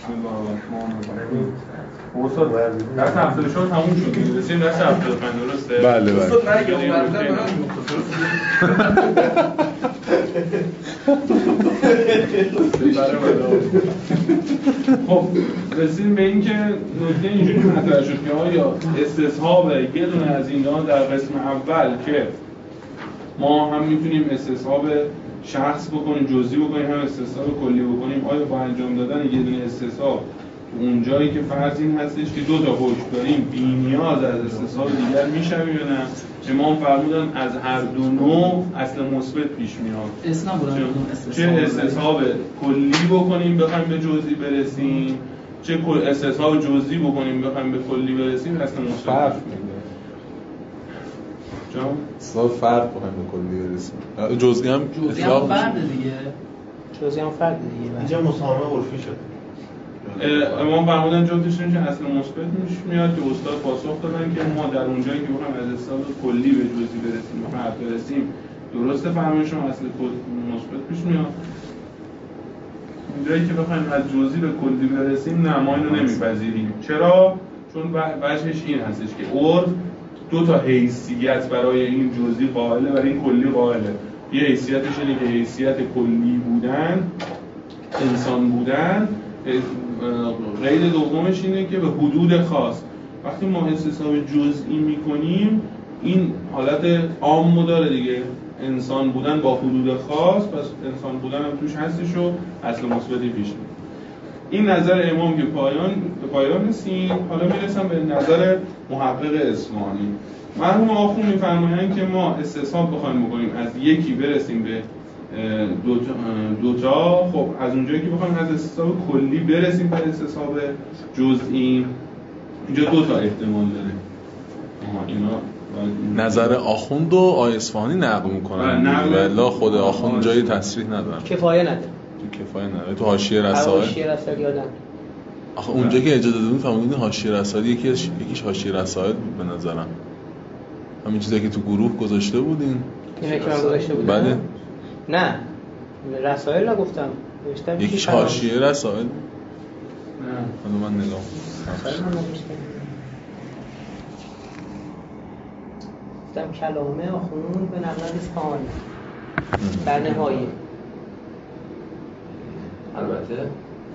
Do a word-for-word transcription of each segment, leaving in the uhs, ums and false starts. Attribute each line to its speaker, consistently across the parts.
Speaker 1: بسم الله الرحمن الرحیم. استاد درس هفتاد و چهار تموم شد. رسیدیم درس هفتاد و پنج درسته؟
Speaker 2: بله بله.
Speaker 1: استاد من اگه اون بردم خب رسیدیم به این که نکته اینجوری مطرح شد که آیا استصحاب یه دونه از اینا در قسم اول که ما هم میتونیم استصحاب شخص بکنیم، جزئی بکنیم، هم استصحاب کلی بکنیم، آیا با انجام دادن یه دونه استصحاب تو اون جایی که فرض این هستش که دو تا حکم داریم بی‌نیاز از استصحاب دیگر میشویم یا نه؟ امام فرمودن از هر دو نوع اصل مثبت پیش میاد.
Speaker 3: اسنا بودن
Speaker 1: چه استصحاب کلی بکنیم بخوایم به جزئی برسیم، چه استصحاب جزئی بکنیم بخوایم به کلی برسیم، اصل مثبت جان
Speaker 2: اصلا فرق بخوایم به کلی برسیم. جزئی هم
Speaker 3: جزئی هم فرد دیگه.
Speaker 4: جزئی هم فرد دیگه.
Speaker 5: اینجا مسامحه عرفی شد.
Speaker 1: امام فرمودن جفتشون که اصل مثبت میش میاد که استاد پاسخ دادن که ما در اونجایی که بخوایم از استصحاب کلی به جزئی برسیم و فرد برسیم درسته فرمایشون اصل مثبت پیش میاد. اونجایی که بخوایم از جزئی به کلی برسیم نه ما اینو نمیپذیریم. چرا؟ چون وجهش این هستش که عرف دو تا حیثیت برای این جزئی قائله، برای این کلی قائله. یه حیثیتش اینه که حیثیت کلی بودن، انسان بودن. قید دومش اینه که به حدود خاص. وقتی ما استصحاب جزئی میکنیم این حالت عامو داره دیگه، انسان بودن با حدود خاص، پس انسان بودن هم توش هستش و اصل مثبتی پیش میاد. این نظر امام که پایان به پایان رسیم. حالا میرسم به نظر محقق اصفهانی. مرحوم آخوند میفرمایند که ما استصحاب بخوایم بکنیم از یکی برسیم به دو تا, دو تا خب از اونجایی که بخوایم از استصحاب کلی برسیم به استصحاب جزئی اینجا دو تا احتمال داره. آها اینا
Speaker 2: نظر آخوند و آقای اصفهانی نقل میکنن والله خود آخوند جایی تصریح ندارن،
Speaker 4: کفایه نداره
Speaker 2: تو کفایه نداره تو حاشیه رسائل.
Speaker 4: حاشیه رسائل یادم
Speaker 2: آخه اونجا که اجازه دادن فهمیدین حاشیه رسائل یکیش یکیش حاشیه رسائل بود به نظرم. همین چیزایی که تو گروه گذاشته بودین
Speaker 4: اینا که من گذاشته بودم.
Speaker 2: بله
Speaker 4: نه رسائل نگفتم، نوشتم
Speaker 2: یکیش حاشیه رسائل. نه
Speaker 1: حالا
Speaker 2: من نگاه
Speaker 4: گفتم کلامه آخوند به نقل اصفهانی در نهایه.
Speaker 6: البته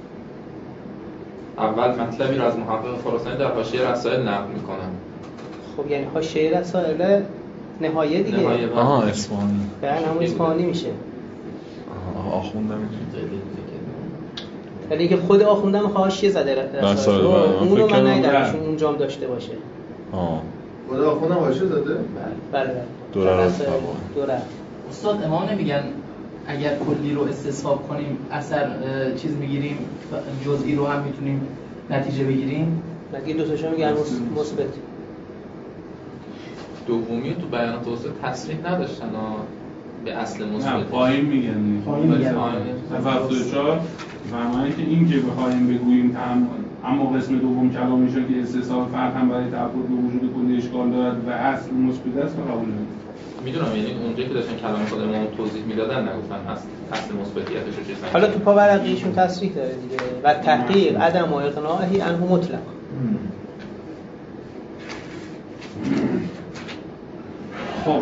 Speaker 6: اول مطلبی رو از محقق خراسانی در حاشیه رسائل نقل میکنم.
Speaker 4: خب یعنی حاشیه رسائل نهایه دیگه.
Speaker 6: نهایه
Speaker 2: آها اصفهانی
Speaker 4: به همون اصفهانی میشه.
Speaker 2: آها آخوند نمیشه.
Speaker 4: ولی که خود آخوندم حاشیه زده رسائل اون رو من ندیدم چون اونجام داشته باشه.
Speaker 2: آه
Speaker 5: خود آخوندم حاشیه زده؟
Speaker 4: بله بله
Speaker 2: دوره
Speaker 4: دوره.
Speaker 3: استاد امام نمیگن اگر کلی رو استصحاب کنیم اثر چیز میگیریم، جزئی رو هم میتونیم نتیجه بگیریم؟
Speaker 4: نگی دو تاشو میگن مثبت.
Speaker 6: دومی تو بیان توسط تصریح نداشتن به اصل مثبت.
Speaker 1: نه پایین میگن.
Speaker 3: پایین میگن.
Speaker 1: هفتاد و چهار فرمایند که این که بخوایم بگوییم اما قسم دوم کلام میشه که استصحاب فرد هم برای تعبد به وجود کلی اشکال دارد و اصل مثبت است و قبول نمی‌کنم.
Speaker 6: میدونم یعنی اونجایی که داشتن کلام خود امام توضیح میدادن نگفتن اصل اصل مثبتیتش رو چیز نگفتن.
Speaker 4: حالا تو پاورقیشون تصریح داره دیگه و تحقیق عدم و اقناعی عنه مطلق.
Speaker 1: خب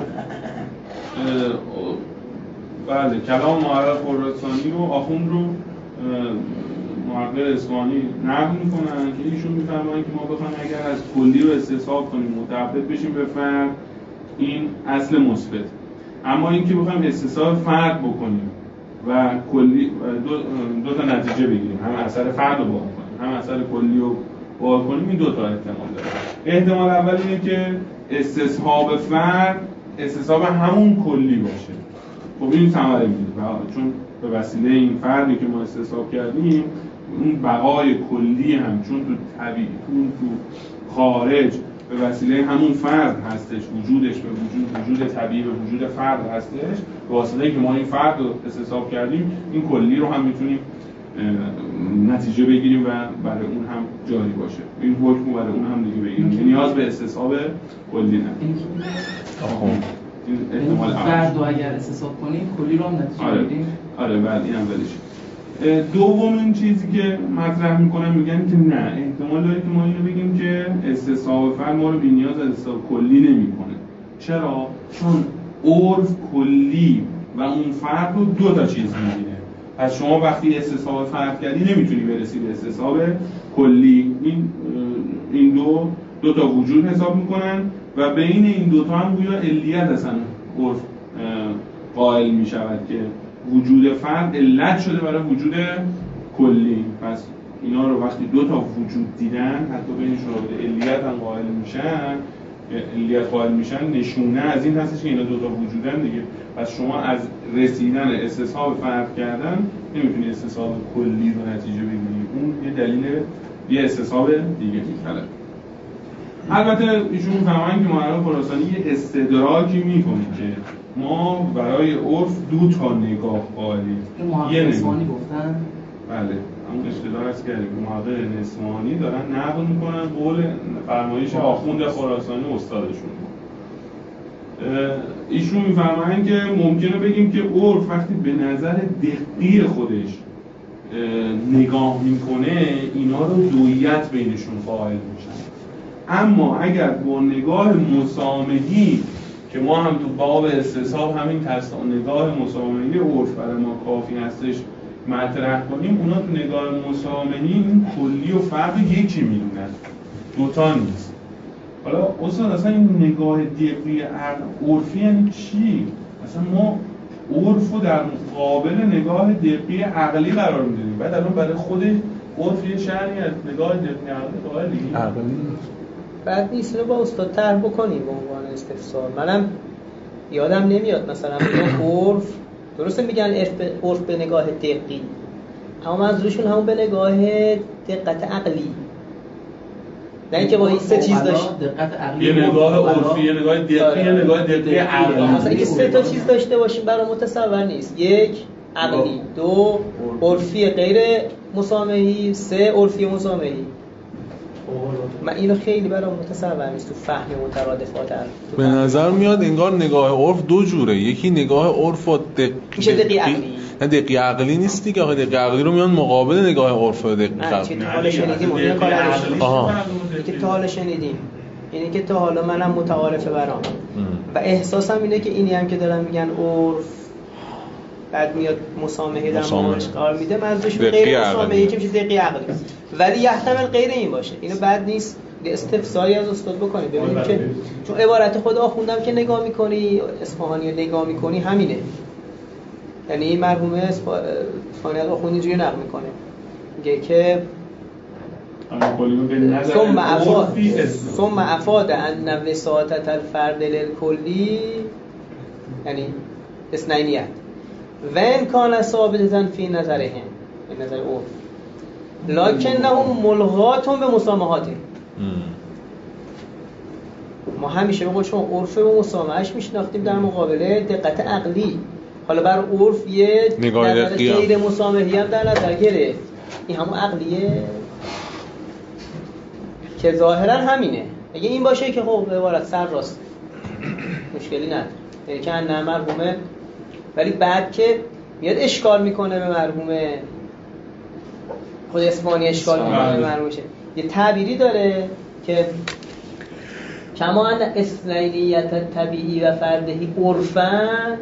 Speaker 1: بله کلام محقق خراسانی رو آخوند رو محقق اصفهانی نقل میکنن که ایشون میفرمایند که ما بخوایم اگر از کلی رو استصحاب کنیم متعبد بشیم به فرد این اصل مثبت، اما این که بخوایم استصحاب فرد بکنیم و کلی دو, دو تا نتیجه بگیریم، هم اثر فرد رو باز کنیم هم اثر کلی رو باز کنیم، این دو تا احتمال داره. احتمال اول اینه که استصحاب فرد استصحاب همون کلی باشه. خب این ثمره میده چون به وسیله این فردی که ما استصحاب کردیم اون بقای کلی هم چون تو طبیعی تو خارج به وسیله همون فرد هستش، وجودش به وجود وجود طبیعی به وجود فرد هستش، به واسطه که ما این فرد رو استصحاب کردیم این کلی رو هم میتونیم نتیجه بگیریم و برای اون هم جاری باشه، این حکم برای اون هم دیگه بگیریم، نیاز به استصحاب کلی نداریم. این احتمال
Speaker 3: فرد رو اگر استصحاب کنیم کلی رو هم نتیجه
Speaker 1: آره.
Speaker 3: بگیریم.
Speaker 1: آره بعد این اولش. دومین چیزی که مطرح میکنن میگن که نه، احتمال داره که ما اینو بگیم که استصحاب فرد ما رو بی‌نیاز از استصحاب کلی نمیکنه. چرا؟ چون عرف کلی و اون فرد رو دو تا چیز میگیره. پس شما وقتی استصحاب فرد کردی نمیتونی برسی به استصحاب کلی. این این دو دو تا وجود حساب میکنن و بین این دو تا هم گویا علیت اصلا عرف قائل میشود که وجود فرد علت شده برای وجود کلی. پس اینا رو وقتی دو تا وجود دیدن، حتی بینشون رابطه علیت هم قائل میشن، علیت قائل میشن، نشونه از این هستش که اینا دو تا وجودن دیگه. پس شما از رسیدن استصحاب فرد کردن نمیتونی استصحاب کلی رو نتیجه بگیری. اون یه دلیل یه استصحاب دیگه میشه. البته ایشون فهمن که معرف خراسانی یه استدراکی میکنه که ما برای عرف دو تا نگاه قائلیم.
Speaker 3: یه نسوانی گفتن؟
Speaker 1: بله، همون اشتباه هست کردیم که محقق نسوانی دارن نقل میکنن قول فرمایش آخوند خراسانی استادشون. ایشون میفهمن که ممکنه بگیم که عرف وقتی به نظر دقیق خودش نگاه میکنه اینا رو دویت بینشون قائل میشن. اما اگر با نگاه مسامحی که ما هم تو باب استصحاب همین تصا نگاه مسامحی عرف برای ما کافی هستش مطرح کنیم، اونا تو نگاه مسامحی این کلی و فرد یکی میدونن، دوتا نیست. حالا استاد اصلا این نگاه دقیق عرفی یعنی چی؟ اصلا ما عرف رو در مقابل نگاه دقیق عقلی قرار میدونیم، بعد الان برای خود عرف یه شأنی از نگاه دقیق عقلی قائلی؟
Speaker 4: عقلی بعد نیست رو با استاد طرح بکنیم به عنوان استفسار. منم یادم نمیاد مثلا عرف درسته میگن عرف به نگاه دقیقی، اما منظورشون همون به نگاه دقت عقلی، نه اینکه با این سه چیز داشت
Speaker 1: یه نگاه عرفی، یه نگاه دقیقی، یه نگاه دقیقی عقلی.
Speaker 4: مثلا اینکه سه تا چیز داشته باشیم برای متصور نیست. یک عقلی، دو عرفی غیر مسامحی، سه عرفی مسامحی. من اینو خیلی برام متصور نیست تو فهم مترادفات.
Speaker 2: به نظر میاد انگار نگاه عرف دو جوره، یکی نگاه عرف و دقیق
Speaker 4: میشه دقیق عقلی.
Speaker 2: نه دقیق عقلی نیست دیگه، آخه دقیق عقلی رو میان مقابل نگاه عرف و دقیق عقلی.
Speaker 4: نه حالا شنیدیم اون کار نداشتیم. آها که تا حالا شنیدیم، اینه که تا حالا منم متعارفه برام و احساسم اینه که اینی هم که دارن میگن عرف بعد میاد مسامحه در مقابلش قرار میده، منظورشون غیر مسامحه که میشه دقیق عقلی، ولی یحتمل غیر این باشه. اینو بعد نیست استفساری از استاد بکنید ببینیم که چون عبارت خود آخوندم که نگاه میکنی اصفهانی نگاه میکنی همینه، یعنی مرحوم اصفهانی از آخوندی جوری نقل میکنه، میگه که ثم افاد ثم افاد ان وساطت الفرد للکلی، یعنی اثنینیت و ان کان ثابتا فی نظرهم، به نظر او لکنهم ملغاتون به مسامحات. ما همیشه به قول عرف و مسامحهش میشناختیم در مقابله دقت عقلی، حالا بر عرف یه نظر غیر مسامحی هم در نظر گرفت، این همون عقلیه که ظاهرا همینه. اگه این باشه که خب عبارت سر راست مشکلی نداره، یعنی که نه مرحومه، ولی بعد که میاد اشکال میکنه به مرحومه خود اسمانی اشکال میکنه به مرحومشه، یه تعبیری داره که کما ان اثنینیت طبیعی و فردهی عرفن،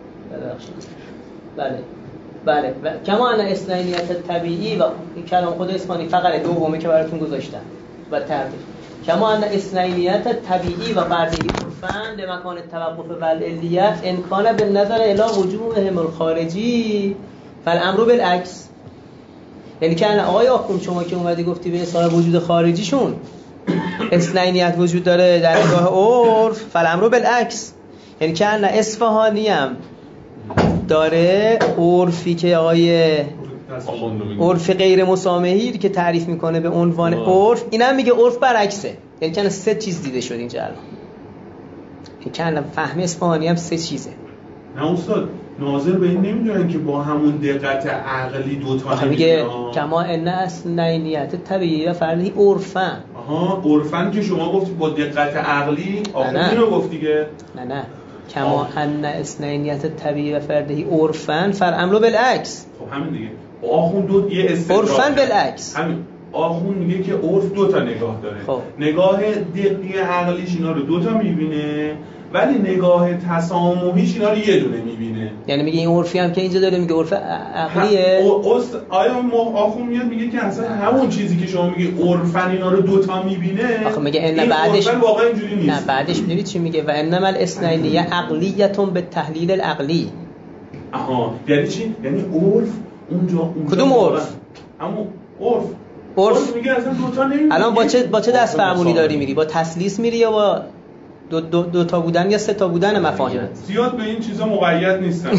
Speaker 4: بله بله کما ان اثنینیت طبیعی و این کلام خود اسمانی فقط دومه که براتون گذاشتم و تعبیر کما ان اثنینیت طبیعی و فردهی عرفن به مکان توقف و العلیه ان کان بالنظر الی وجوههم الخارجی فالامر بالعکس. یعنی که آقای آخوند شما که اومدی گفتی به صاحب وجود خارجیشون اثنینیت وجود داره در نگاه عرف، فالامر بالعکس، یعنی که ان اصفهانی هم داره عرفی که آقای عرف غیر مسامحی که تعریف میکنه به عنوان عرف، اینم میگه عرف برعکسه، یعنی که سه چیز دیده شد اینجا الان، این که الان فهم اصفهانی هم سه چیزه.
Speaker 1: نه استاد ناظر به این نمیدونن که با همون دقت عقلی دو تا
Speaker 4: میگه کما ان اثنینیت طبیعی و فردی عرفن.
Speaker 1: آها عرفن که شما گفتید با دقت عقلی، آخه اینو گفت دیگه.
Speaker 4: نه نه کما ان اثنینیت طبیعی و فردی عرفن فالامر بالعکس.
Speaker 1: خب همین دیگه آخوند دو یه استدلال
Speaker 4: عرفاً بالعکس
Speaker 1: همین آخوند میگه که عرف دو تا نگاه داره.
Speaker 4: خب.
Speaker 1: نگاه دقیق عقلیش اینا رو دو تا میبینه، ولی نگاه تسامحیش اینا رو یه دونه میبینه.
Speaker 4: یعنی میگه این عرفی هم که اینجا داره میگه عرف عقلیه.
Speaker 1: آیا آخوند میاد میگه که اصلا همون چیزی که شما میگه عرفن اینا رو دو تا میبینه،
Speaker 4: آخه میگه ان بعدش
Speaker 1: واقعا اینجوری نیست.
Speaker 4: نه بعدش میدونید چی میگه؟ و انما الاثنینیه عقلیتون به تحلیل العقلی.
Speaker 1: آها یعنی چی؟ یعنی عرف اونجا اونجا
Speaker 4: کدوم عرف؟
Speaker 1: همون عرف
Speaker 4: عرف
Speaker 1: میگه اصلا دو تا نمیبینه.
Speaker 4: الان با چه با چه دست فرمونی داری میری؟ با تسلیس میری یا با دو, دو, دو تا بودن یا سه تا بودن مفاهیم؟
Speaker 1: زیاد به این چیزا مقید نیستم.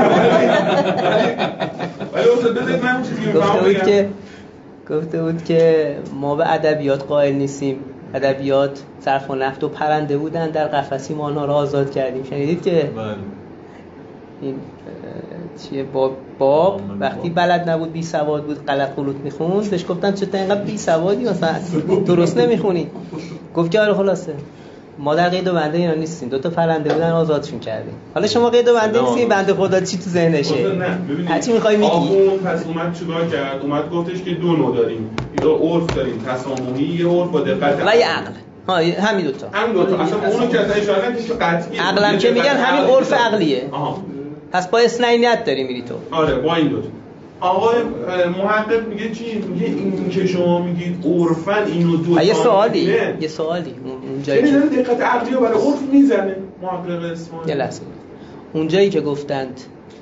Speaker 1: ولی استاد بذارید من اون چیزی که
Speaker 4: گفته
Speaker 1: می‌فهمم
Speaker 4: بود
Speaker 1: بگم.
Speaker 4: که گفته بود که ما به ادبیات قائل نیستیم. ادبیات صرف و نحو و پرنده بودن، در قفسی ما آنها را آزاد کردیم. شنیدید که
Speaker 2: بله.
Speaker 4: این چیه باب باب وقتی بلد نبود بی سواد بود غلط غلط میخوند، بهش گفتن چطور اینقدر بی سوادی مثلا درست نمیخونی؟ گفت که آره خلاصه ما در قید و بنده اینا نیستیم، دو تا پرنده بودن آزادشون کردیم. حالا شما قید و بنده نیستین، بنده خدا چی تو ذهنشه؟ هر چی میخوای میگی.
Speaker 1: آخوند پس اومد چیکار کرد؟ اومد گفتش که دو نوع داریم، یا عرف داریم تسامحی، یه عرف با دقت
Speaker 4: و یه عقل. ها همین دو تا.
Speaker 1: همین دو تا. اصلا اونو که اصلا اشاره نکردی که قطعی
Speaker 4: عقلم که میگن همین عرف عقلیه.
Speaker 1: آها.
Speaker 4: پس با اثنینیت داری میری تو.
Speaker 1: آره با این دو تا. آقای محقق میگه چی؟ میگه این که شما میگید عرفن اینو دو تا.
Speaker 4: یه سوالی یه سوالی اون جایی
Speaker 1: که
Speaker 4: که
Speaker 1: دقت عقلی رو برای عرف میزنه محقق اصفهانی.
Speaker 4: یه لحظه اون جایی که گفتند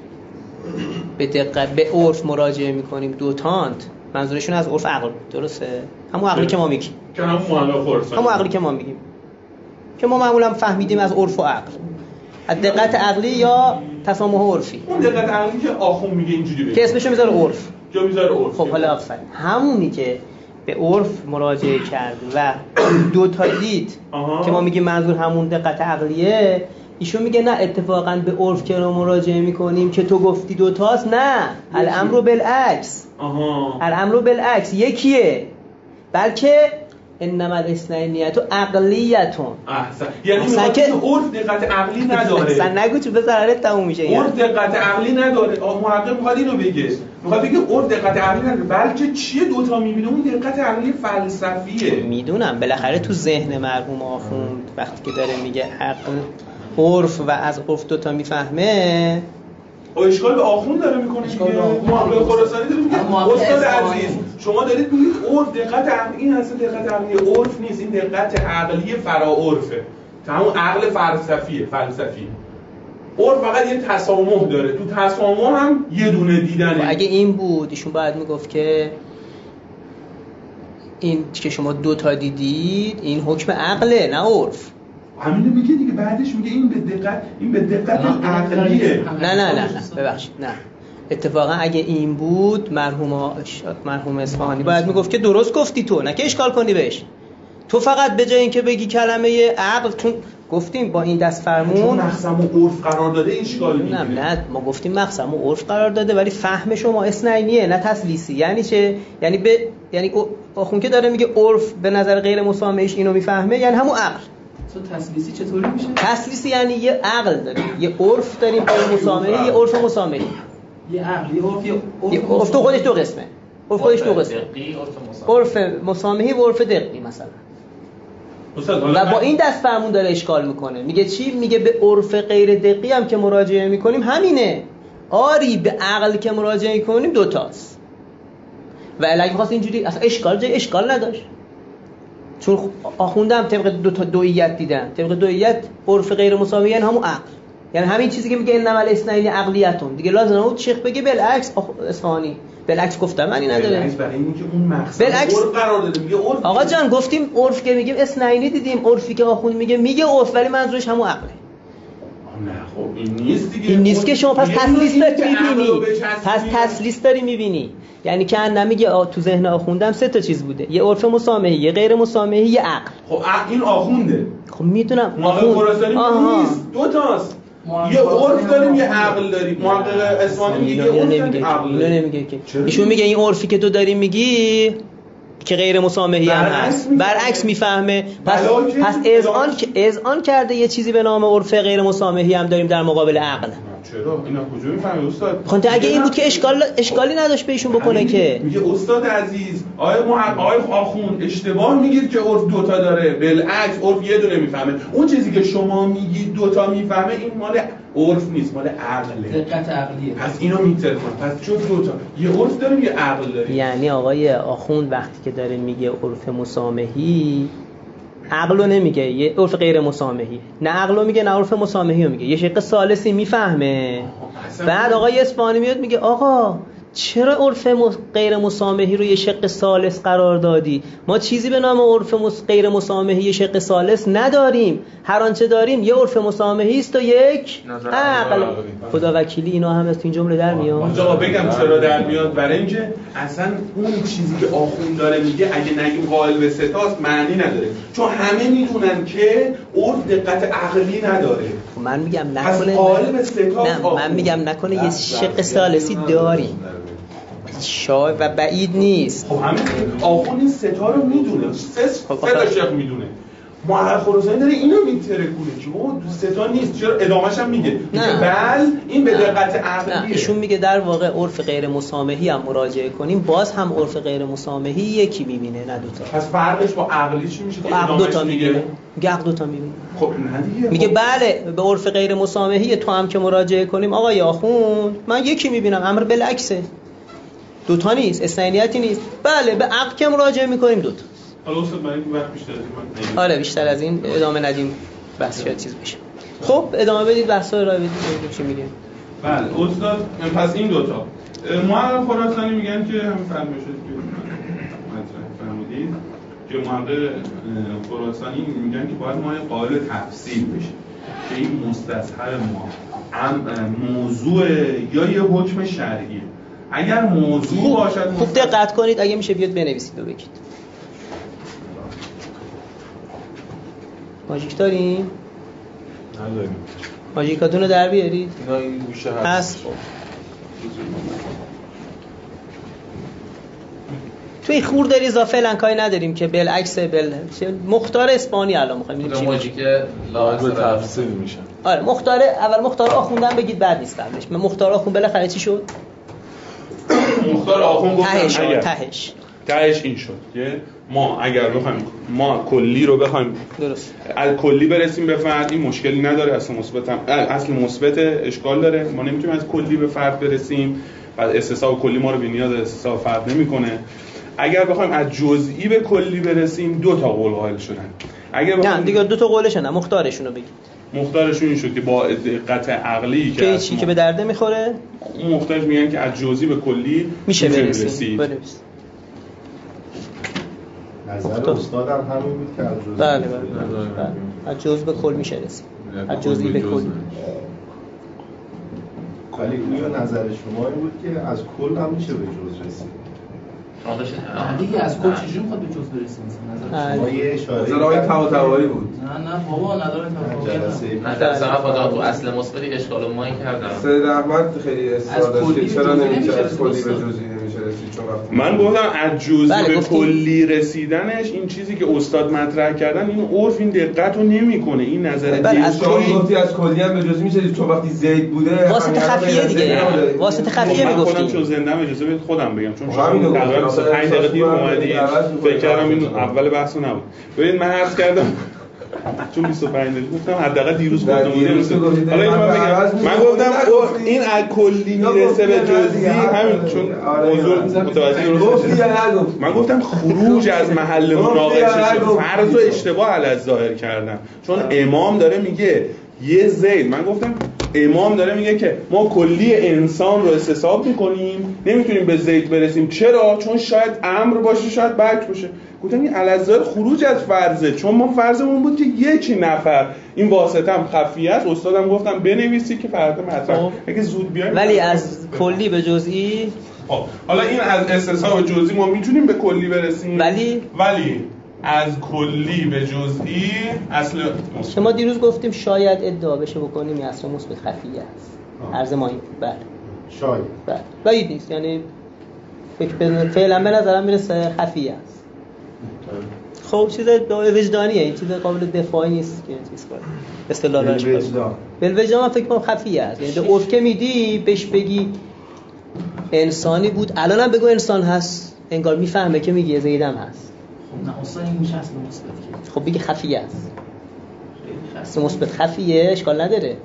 Speaker 4: به دقت به عرف مراجعه میکنیم دو تاند، منظورشون از عرف عقل درسته؟ همون عقلی که ما میگیم.
Speaker 1: که همون معنا خرسان.
Speaker 4: همون عقلی که ما میگیم. که ما معمولا فهمیدیم از عرف و عقل. از دقت عقلی یا تسامح عرفی.
Speaker 1: اون دقت عقلی که آخوند میگه اینجوری بگه.
Speaker 4: که اسمشو میذاره عرف.
Speaker 1: جا میذاره عرف.
Speaker 4: خب حالا آفرین. همونی که به عرف مراجعه کرد و دو تا دید که ما میگیم منظور همون دقت عقلیه، ایشون میگه نه اتفاقا به عرف که رو مراجعه میکنیم که تو گفتی دو تاست، نه الامر بالعکس.
Speaker 1: آها
Speaker 4: الامر بالعکس یکیه، بلکه انما الاثنینیت عقلیتون.
Speaker 1: احسن. یعنی میگه که عرف دقت عقلی نداره.
Speaker 4: اصلا نگو چون بذاره تموم میشه.
Speaker 1: عرف دقت عقلی نداره. محقق میخواد اینو بگه. میخواد بگه عرف دقت عقلی نداره، بلکه چیه دوتا میبینه؟ اون دقت عقلی فلسفیه.
Speaker 4: میدونم بالاخره تو ذهن مرحوم آخوند وقتی که داره میگه عقل عرف و از عرف دوتا میفهمه،
Speaker 1: او اشکال به آخوند داره میکنه دیگه. محقق خراسانی داره میگه استاد عزیز شما دارید میگید عرف دقت عقلی، این اصلا دقت عقلی عرف نیست، این دقت عقلی فرا عرفه. همون عقل فلسفیه فلسفی. عرف فقط یه تسامح داره، تو تسامح هم یه دونه دیدنه.
Speaker 4: اگه این بود ایشون باید میگفت که این که شما دو تا دیدید این حکم عقله نه عرف.
Speaker 1: همینو میگه دیگه، بعدش میگه این به دقت این به دقت عقلیه.
Speaker 4: نه نه نه نه ببخشید نه اتفاقا اگه این بود مرحوم مرحوم اصفهانی باید میگفت که درست گفتی تو، نه که اشکال کنی بهش. تو فقط به جای اینکه بگی کلمه عقل، چون گفتیم با این دست فرمون
Speaker 1: مقسم و عرف قرار داده اشکال میگیره.
Speaker 4: نه نه ما گفتیم مقسم و عرف قرار داده ولی فهم شما اثنینیه نه تسلیسی. یعنی چه؟ یعنی به یعنی آخوند که داره میگه عرف به نظر غیر مسامحش اینو میفهمه، یعنی همون عقل.
Speaker 3: تو تسلیسی چطوری میشه؟
Speaker 4: تسلیسی یعنی یه عقل داریم، یه عرف داریم غیر مسامحی، یه عرف مسامحی.
Speaker 3: یه عقل یه عرف
Speaker 4: یه عرف تو خودش دو قسمه. عرف خودش دو قسمه. عرف مسامحی و عرف دقیقی مثلا. و با این دست فرمون داره اشکال میکنه. میگه چی؟ میگه به عرف غیر دقیقی هم که مراجعه میکنیم همینه. آری به عقل که مراجعه میکنیم دو تاست. و اگه خواست اینجوری اصلا اشکال جای اشکال نداشت. چون آخوندم طبق دو تا دوییت دیدن. طبق دوییت عرف غیر مساوی یعنی همون عقل. یعنی همین چیزی که میگه انما الاثنین عقلیتون. دیگه لازم بود شیخ بگه بالعکس اصفهانی. بالعکس گفتم معنی نداره.
Speaker 1: بالعکس برای اینکه اون مقصد عرف قرار داده میگه عرف.
Speaker 4: آقا جان گفتیم عرف که میگیم اثنینی دیدیم، عرفی که آخوند میگه میگه عرف ولی منظورش همون عقله.
Speaker 1: نه خب این نیست دیگه.
Speaker 4: این نیست که شما پس تسلیس داری میبینی. پس تسلیس داری میبینی. یعنی که نمیگه تو ذهن آخوندم سه تا چیز بوده، یه عرف مسامحی، یه غیر مسامحی، یه عقل.
Speaker 1: خب این آخونده.
Speaker 4: خب میدونم
Speaker 1: محقق خراسانی نیست، دو تاست. یه عرف داریم یه عقل داریم. محقق اصفهانی میگه یه عرف داریم عقل.
Speaker 4: اینو نمیگه که. ایشون میگه این عرفی که تو داری میگی که غیر مسامحی هم هست برعکس میفهمه. پس پس اذعان که اذعان کرده یه چیزی به نام عرف غیر مسامحی هم داریم در مقابل عقل.
Speaker 1: چرا اینا کجا میفهمی استاد؟
Speaker 4: خب اگه این بود که اشکال اشکالی نداشت بهشون بکنه که
Speaker 1: میگه استاد عزیز آقای محق آقای آخوند اشتباه میگید که عرف دوتا داره، بالعکس عرف یه دونه میفهمه. اون چیزی که شما میگید دوتا میفهمه این مال عرف نیست، مال عقله،
Speaker 3: دقت عقلیه.
Speaker 1: پس اینو میترکن. پس چون دوتا یه عرف داریم یه عقل داریم.
Speaker 4: یعنی آقای آخوند وقتی که داره میگه عرف مسامحی عقلو نمیگه، یه عرف غیر مسامحی، نه عقلو میگه نه عرف مسامحی رو میگه، یه شق ثالثی میفهمه. بعد آقای اصفهانی میاد میگه آقا چرا عرف غیر مسامحی رو یه شق ثالث قرار دادی؟ ما چیزی به نام عرف غیر مسامحی یه شق ثالث نداریم، هر آنچه داریم یه عرف مسامحی است و یک عقل. خدا وکیلی اینا هم از این جمله در میاد.
Speaker 1: آقا بگم چرا در میاد؟ برای اینکه اصلا اون چیزی که آخوند داره میگه اگه نگیم قائل به ستاست معنی نداره، چون همه میدونن که عرف دقت عقلی نداره.
Speaker 4: من میگم نکنه
Speaker 1: قائل به ستاست.
Speaker 4: نه من میگم نکنه یه شق ثالثی داری، شاید و بعید نیست.
Speaker 1: خب همین آخوند این ستا رو میدونه، سه سه تا شق میدونه. محقق خراسانی داره اینو میترکونه که او ستا نیست. چرا ادامهش هم میگه میگه بل این به دقت عقلیه.
Speaker 4: نه ایشون میگه در واقع عرف غیر مسامحی هم مراجعه کنیم باز هم عرف غیر مسامحی یکی میبینه نه دو تا.
Speaker 1: پس فرقش با عقلی چی میشه؟
Speaker 4: عقل دو تا میگه. میگه عقل دو تا میبینه.
Speaker 1: خب نه دیگه.
Speaker 4: میگه بله به عرف غیر مسامحی تو هم که مراجعه کنیم آقای آخوند من یکی میبینم، امر بالعکسه. دو تا نیست، اثنینیتی نیست. بله به عقل که مراجعه میکنیم دو تا.
Speaker 1: حالا استاد برای این وقت بیشتر از این من
Speaker 4: آره بیشتر از این ادامه ندیم بحث شاید چیز بشه. خب ادامه بدید بحثا رو بدید چی میگه.
Speaker 1: بله استاد پس این دو تا محقق خراسانی میگن که هم فرمایش که مطرح فرمودید که محقق خراسانی میگن که باید ما قائل تفسیر بشیم که این مستصحب ما موضوع یا یه حکم شرعیه. اگر موضوع خوب باشد
Speaker 4: خوب دقت کنید، اگه میشه بیاد بنویسید و بگید. ماژیک داریم؟
Speaker 2: نداریم.
Speaker 4: ماژیکاتون رو در بیارید.
Speaker 2: اینا این گوشه هست.
Speaker 4: هست. توی خورده اضافه فعلا کاری نداریم که بالعکس بل مختار اسپانی الان می‌خوایم ببینیم چی
Speaker 6: ماژیک لاحظ
Speaker 2: به تفسیر میشن.
Speaker 4: آره مختار اول مختار آخوندن بگید بعد نیست قبلش. من مختار آخوند بالاخره چی شد؟
Speaker 1: مختار آخوند گفتن
Speaker 4: تهش
Speaker 1: اگر
Speaker 4: تهش
Speaker 1: تهش این شد که ما اگر بخوایم ما کلی رو بخوایم
Speaker 4: درست
Speaker 1: از کلی برسیم به فرد این مشکلی نداره، اصل مثبت هم اصل مثبت اشکال داره، ما نمیتونیم از کلی به فرد برسیم، بعد استصحاب کلی ما رو به نیاز استصحاب فرد نمیکنه. اگر بخوایم از جزئی به کلی برسیم دو تا قول قائل شدن. اگر
Speaker 4: نه دیگه دو تا قولشون نه مختارشون رو بگید.
Speaker 1: مختارشون این شد که با دقت عقلی که
Speaker 4: که چی که به درده میخوره
Speaker 1: اون مختارش میگن که از جزئی به کلی
Speaker 4: میشه برسید. برسید.
Speaker 5: نظر استادم همین بود که از جزئی
Speaker 4: بله بله از جزئی به کل میشه رسید. از جزئی به کل.
Speaker 5: ولی گویا نظر شما این بود که از کل هم میشه به جز رسید.
Speaker 3: دیگه از کل چجوری میخواد به جز برسیم مثلا نظر شما
Speaker 5: یه اشاره
Speaker 7: نظر آقای طباطبایی بود.
Speaker 3: نه نه بابا نظر طباطبایی
Speaker 6: نه در صرف خدا تو اصل مثبتی اشکال ما این کردن.
Speaker 7: سید احمد خیلی اصرار داشت که چرا نمیشه از کلی به جزئی نمیشه رسید، چون وقتی
Speaker 1: من گفتم از جزئی
Speaker 4: بله،
Speaker 1: به
Speaker 4: گفتیم.
Speaker 1: کلی رسیدنش این چیزی که استاد مطرح کردن این عرف این دقت رو نمیکنه، این نظر
Speaker 4: بله، از
Speaker 7: شما
Speaker 1: دیگه
Speaker 7: گفتی از کلی هم به جزئی میشه رسید، چون وقتی زید بوده
Speaker 4: واسطه خفیه دیگه. واسطه خفیه
Speaker 1: من خودم
Speaker 4: میگفتیم.
Speaker 1: چون زندم اجازه بدید خودم بگم، چون
Speaker 7: خب همینو
Speaker 1: شما تقریبا
Speaker 7: گفتم.
Speaker 1: بیست و پنج دقیقه دیر اومدید فکر کردم این
Speaker 7: گفتم.
Speaker 1: اول بحث نبود. ببین من عرض کردم چون بیست و پنج دقیقه گفتم حداقل دیروز
Speaker 7: نه،
Speaker 1: گفتم
Speaker 7: دیروز
Speaker 1: بودم.
Speaker 7: گفتید.
Speaker 1: حالا اینو من
Speaker 7: من عوض
Speaker 1: بگم من
Speaker 7: می‌کنم.
Speaker 1: گفتم
Speaker 7: نگفتی.
Speaker 1: این از کلی میرسه به جزئی همین چون موضوع متوجه
Speaker 7: گفتی
Speaker 1: درست
Speaker 7: یا نگفتی؟
Speaker 1: من گفتم خروج از محل مناقشه شد، فرض و اشتباه علی ظاهر کردم، چون امام داره میگه یه زید، من گفتم امام داره میگه که ما کلی انسان رو استصحاب میکنیم نمیتونیم به زید برسیم. چرا؟ چون شاید امر باشه شاید بک باشه. گفتم این علی ظاهر خروج از فرضه، چون ما فرضمون بود که یک نفر این واسطه هم خفیه است. استادم گفتم بنویسی که فردا مطرح اگه زود بیایم.
Speaker 4: ولی از کلی به جزئی
Speaker 1: خب حالا این از استصحاب جزئی ما میتونیم به کلی برسیم،
Speaker 4: ولی
Speaker 1: ولی از کلی به جزئی اصل
Speaker 4: که ما دیروز گفتیم شاید ادعا بشه بکنیم این اصل مثبت خفیه است. عرض ما این بله
Speaker 5: شاید
Speaker 4: بله بعید نیست، یعنی فکر فعلا به نظرم میرسه خفیه است. خب چیز وجدانیه، این چیز قابل دفاعی نیست که چیز کنه اصطلاحش
Speaker 5: وجدان
Speaker 4: وجدان من فکر کنم خفیه است. یعنی به عرف که میدی بهش بگی انسانی بود الانم بگو انسان هست انگار میفهمه که میگه زیدم هست.
Speaker 3: خب نه اصلا این میشه اصل مثبت که
Speaker 4: خب بگی خفیه است، اصل مثبت خفیه اشکال نداره.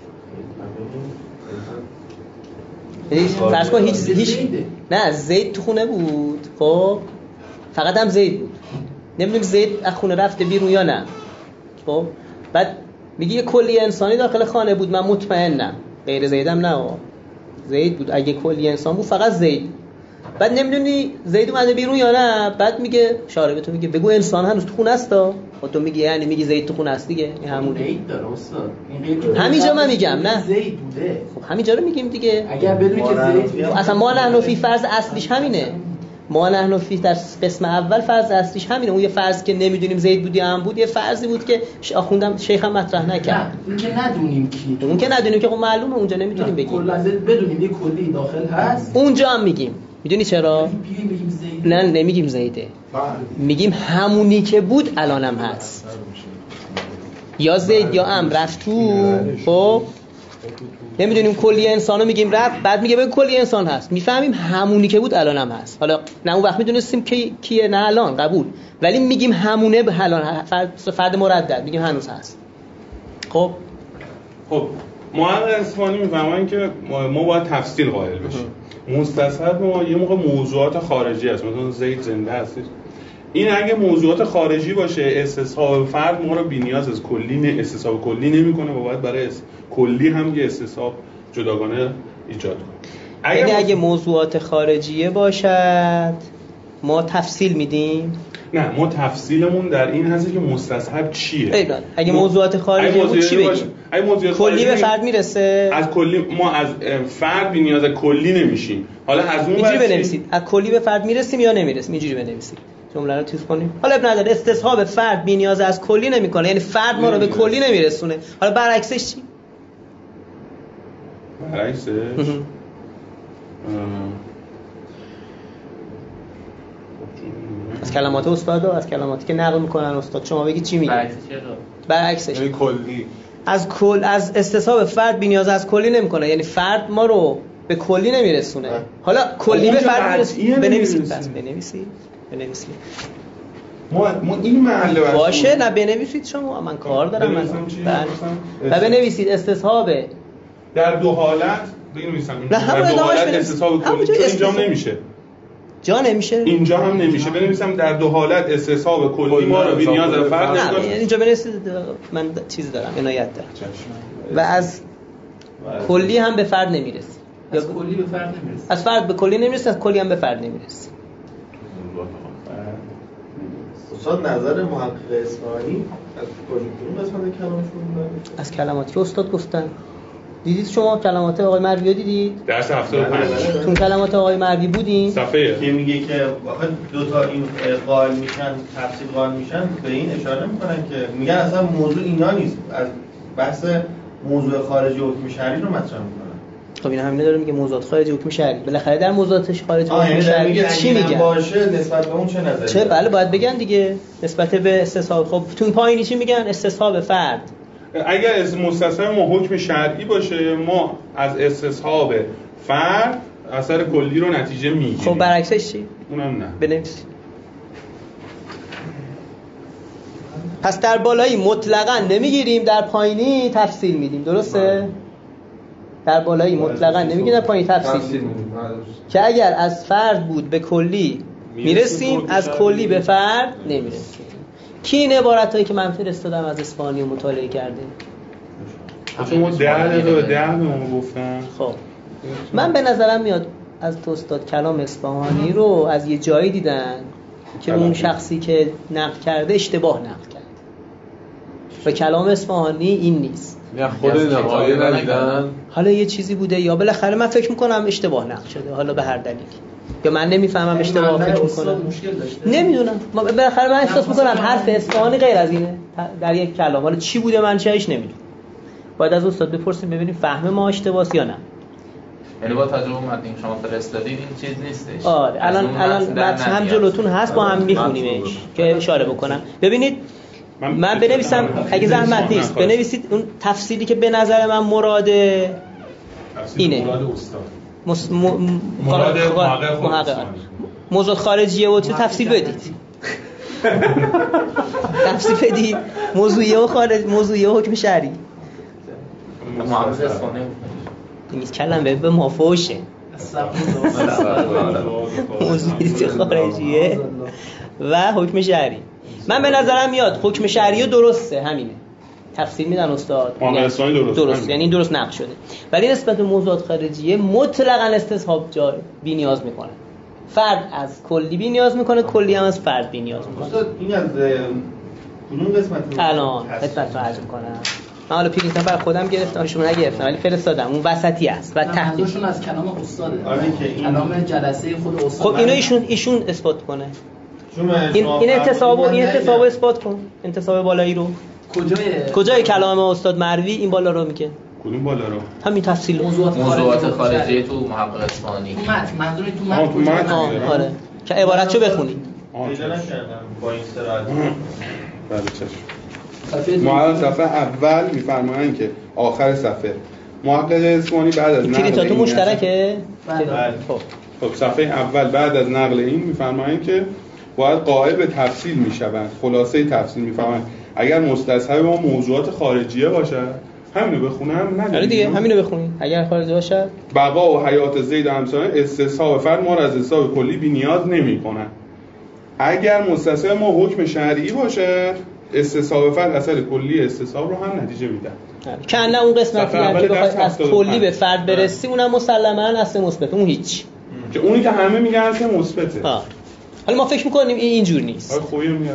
Speaker 4: فرض کن هیچ هیچ نه زید تو خونه بود، خب فقط هم زید بود، نمیدونیم زید از خونه رفته بیرون یا نه. خب بعد میگه یه کلی انسانی داخل خانه بود من مطمئنم، غیر زیدم نه زید بود. اگه کلی انسان بود فقط زید، بعد نمیدونی زید اومده بیرون یا نه. بعد میگه شارع به تو میگه بگو انسان هنوز تو خونه است. خب تو میگی یعنی میگی زید تو خونه است دیگه، این همونه.
Speaker 3: زید داره استاد، این
Speaker 4: همینجا من میگم نه
Speaker 3: زید بوده.
Speaker 4: خب همینجا رو میگیم دیگه.
Speaker 3: اگر بدونی که زید
Speaker 4: اصلا ما نحن فی فرض اصلیش همینه. ما نحن فی در قسم اول فرض اصلیش همینه. اون یه فرض که نمیدونیم زید بودی هم بود، یه فرضی بود که آخوندم شیخ هم مطرح نکرد.
Speaker 3: نه این که ندونیم کی،
Speaker 4: اون که ندونیم که خب معلومه اونجا نمیتونیم بگیم.
Speaker 3: کلا بدونیم یه کلی داخل هست،
Speaker 4: اونجا هم میگیم. میدونی چرا؟
Speaker 3: بگیم زید.
Speaker 4: نه نمیگیم زیده، میگیم همونی که بود الانم هست. یا زید یا ام رفت تو. خب نمیدونیم کلی انسانو میگیم رفت، بعد میگه بگو کلی انسان هست، میفهمیم همونی که بود الانم هست. حالا نه اون وقت میدونستیم که کیه، نه الان قبول، ولی میگیم همونه به الان فرد, فرد مردد میگیم هنوز هست. خب
Speaker 1: خب معلق اصفهانی میفهمن که ما باید تفصیل قائل بشیم. مستصحب ما یه موقع موضوعات خارجی هست، مثلا زید زنده هست، این اگه موضوعات خارجی باشه استصحاب فرد ما رو بی‌نیاز از کلی استصحاب کلی نمی‌کنه و باید برای کلی هم یه استصحاب جداگانه ایجاد کنه.
Speaker 4: یعنی اگه موضوعات خارجیه باشد ما تفصیل میدیم؟
Speaker 1: نه ما تفصیلمون در این هست که مستصحب چیه.
Speaker 4: ایدان. اگه موضوعات خارجی بود چی بگیم؟
Speaker 1: اگه موضوعات
Speaker 4: کلی به فرد میرسه؟
Speaker 1: از کلی ما از فرد بی‌نیاز از کلی نمیشیم. حالا از اون
Speaker 4: اینجوری بنویسید از کلی به فرد میرسیم یا نمیرسیم، اینجوری بنویسید جمله رو چیز کنیم. حالا اب نداره استصحاب فرد بی‌نیاز از کلی نمیکنه، یعنی فرد ما رو به کلی نمیرسونه. حالا برعکسش چی؟
Speaker 1: برعکسش
Speaker 4: از کلمات استاد و از کلماتی که نقل میکنن استاد شما بگید چی میگه؟
Speaker 3: برعکسش
Speaker 4: برعکسش
Speaker 2: یعنی کلی
Speaker 4: از کل از استصحاب فرد بی‌نیاز از کلی نمیکنه، یعنی فرد ما رو به کلی نمیرسونه. حالا کلی به فرد میرسونه. بنویسید پس بنویسید بنویسید
Speaker 1: ما ما این محله
Speaker 4: باشه نه بنویسید شما، من کار دارم من و بنویسید استصحاب
Speaker 1: در دو حالت بنویسم.
Speaker 4: در دو حالت
Speaker 1: استصحاب کلی اینجا نمیشه،
Speaker 4: جا نمیشه،
Speaker 1: اینجا هم نمیشه. بنویسم در دو حالت استصحاب کلی ما رو بی‌نیاز از فرد
Speaker 4: نه اینجا بنویسید من چیزی دارم عنایت دارم و از کلی هم به فرد نمیرسه.
Speaker 3: از کلی به فرد نمیرسه،
Speaker 4: از فرد به کلی نمیرسه، از کلی هم به فرد نمیرسه.
Speaker 5: استاد نظر محقق اصفهانی از کدوم قسمت کلامشون بود؟
Speaker 4: از کلماتی که استاد گفتن. دیدید شما کلمات آقای مروی دیدید؟
Speaker 1: درس هفتاد و پنج
Speaker 4: تو کلمات آقای مروی بودین؟
Speaker 1: صفحه
Speaker 8: که میگه که دو تا این قائل میشن تفصیل قائل میشن به این اشاره میکنن که میگن اصلا موضوع اینا نیست، از بحث موضوع خارجی حکم شرعی رو مطرح میکنن.
Speaker 4: خب این همینه داره میگه موضوعات خارجی حکم شرعی. بالاخره در موضوعات خارجی حکم شرعی چی میگن؟
Speaker 8: باشه نسبت به اون چه نظری؟
Speaker 4: چه بله باید بگن دیگه نسبت به استصحاب. خب تو این پایینی چی میگن؟ استصحاب فرد.
Speaker 1: اگر از مستصحب ما حکم شرعی باشه ما از استصحاب فرد اثر کلی رو نتیجه میگیریم.
Speaker 4: خب برعکسش چی؟
Speaker 1: اونم نه.
Speaker 4: بنویسید. پس در بالایی مطلقاً نمیگیریم، در پایینی تفصیل میدیم، درسته؟ در بالایی مطلقاً نمیگیریم، در پایینی تفصیل میدیم. که اگر از فرد بود به کلی میرسیم، از کلی به فرد نمیرسیم. کی این عبارتایی که من فرستادم از اصفهانی مطالعه کرده؟
Speaker 1: شما ده دقیقه به ده به ما گفتن.
Speaker 4: خب من به نظرم میاد از تو استاد کلام اصفهانی رو از یه جایی دیدن که اون شخصی که نقل کرده اشتباه نقل کرد و کلام اصفهانی این نیست.
Speaker 2: نه خود نقایه ندیدن.
Speaker 4: حالا یه چیزی بوده یا بالاخره من فکر میکنم اشتباه نقل شده، حالا به هر دلیل یا من نمیفهمم اشتباه فکر میکنم، نمیدونم. بالاخره من احساس میکنم حرف اصفهانی غیر از اینه در یک کلام. حالا چی بوده من چیش نمیدونم، باید از استاد بپرسیم ببینیم فهم ما اشتباهه یا نه.
Speaker 6: یعنی با توجه به متنی شما فرستادید این چیز نیستش.
Speaker 4: آره الان الان متن هم جلوتون هست با هم میخونیمش که اشاره بکنم. ببینید من, من بنویسم اگه زحمت نیست بنویسید اون تفسیری که به نظر من مراده اینه مراد استاد مس... م... مراد محقق موضوع خارجیه و چه تفسیر بدید تفسیر بدید موضوعیه و خارج موضوعیه و حکم شرعی
Speaker 6: محافظ اصفهانی
Speaker 4: این کلمه به ما فوشه موضوعیه خارجیه و حکم شرعی. من به نظرم میاد حکم شرعی درسته همینه تفسیر میدن استاد
Speaker 1: درست
Speaker 4: درست یعنی درست نقش شده ولی نسبت به موضوعات خارجیه مطلقاً استصحاب جای بی نیاز میکنه. فرد از کلی بی نیاز میکنه کلی هم از فرد بی نیاز میکنه.
Speaker 8: استاد این از کدوم قسمت
Speaker 4: الان خدمتتون عرض میکنم. من حالا پرینتر برای خودم گرفتم شما نگرفتم ولی فرستادم اون وسطی است و
Speaker 3: تحقیقشون از کلام استاده.
Speaker 8: آره که این
Speaker 3: کلام جلسه خود استاد.
Speaker 4: خب اینو ایشون ایشون اثبات کنه. این این انتصابو این انتصابو اثبات کن. انتصاب بالایی رو
Speaker 3: کجای
Speaker 4: کجای کلام استاد مروی این بالا رو میگه؟
Speaker 1: کدوم بالا رو؟
Speaker 4: همین تفصیل
Speaker 3: موضوعات,
Speaker 6: موضوعات خارجی تو محقق اصفهانی.
Speaker 3: تو متن منظوری تو متن
Speaker 1: تو متن
Speaker 4: آره که عبارتشو بخونید.
Speaker 8: پیدا نکردم با این سرعت.
Speaker 1: بله چشم. محقق صفحه اول میفرمایند که آخر صفحه محقق اصفهانی بعد از نقل
Speaker 4: پرینتاتو مشترکه؟
Speaker 3: بله.
Speaker 4: خب
Speaker 1: خب صفحه اول بعد از نقل این میفرمایند که باید قائل به تفصیل میشوند. خلاصه تفصیل میفرمایند اگر مستصحب ما موضوعات خارجیه باشه همینو بخونم نه
Speaker 4: دیگه همینو بخونید اگر خارجی باشه
Speaker 1: بقا و حیات زید و همسایه استصحاب فرد ما را از استصحاب کلی بی نیاز نمیکنن. اگر مستصحب ما حکم شرعی باشه استصحاب فرد اثر کلی استصحاب رو هم نتیجه میده.
Speaker 4: که نه اون قسمتی که بخوای از کلی به فرد برسی اونم مسلماً اصل مثبت اون هیچ
Speaker 1: که اونی که همه میگن اصل مثبته.
Speaker 4: ها حالا ما فکر میکنیم این اینجور نیست.
Speaker 1: آره خوبی میگه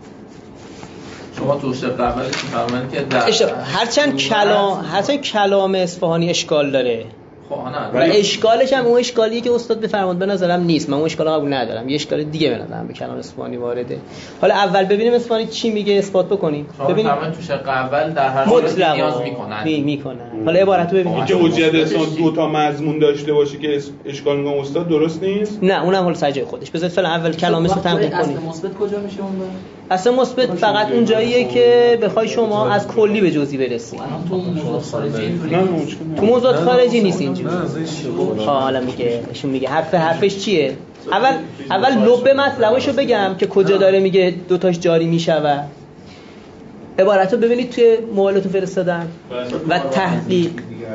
Speaker 6: شما تو شق اولش می‌فرمایید که در
Speaker 4: اش... هرچند کلام هرچند کلام اصفهانی اشکال داره
Speaker 6: خب
Speaker 4: و اشکالش هم اون اشکالیه که استاد بفرماد به نظرم نیست. من اون اشکال قبول ندارم. یه اشکال دیگه به نظرم به کلام اصفهانی وارده. حالا اول ببینیم اصفهانی چی میگه اثبات بکنیم.
Speaker 6: ببینیم تو شق اول در هر حال نیاز میکنن
Speaker 4: می میکنن. حالا عبارتو ببینیم
Speaker 1: که حجیت احسان دو تا مضمون داشته باشه که اشکال میگم استاد درست نیست.
Speaker 4: نه اونم حالا سر جای خودش. بذار فعلا اول کلامش رو تنقیح کنیم.
Speaker 3: اصل مثبت کجا میشه اون؟
Speaker 4: اصل مثبت فقط اون جاییه که بخوای شما از کلی به جزئی برسی.
Speaker 3: تو موضوع خارجی اینطوری
Speaker 4: تو موضوع خارجی نیست اینجوری. حالا میگه ایشون میگه حرف حرفش چیه؟ اول اول لب مطلبشو بگم که کجا داره میگه دو تاش جاری میشوه. عبارتو ببینید توی موبایلتو فرستادن و تحقیق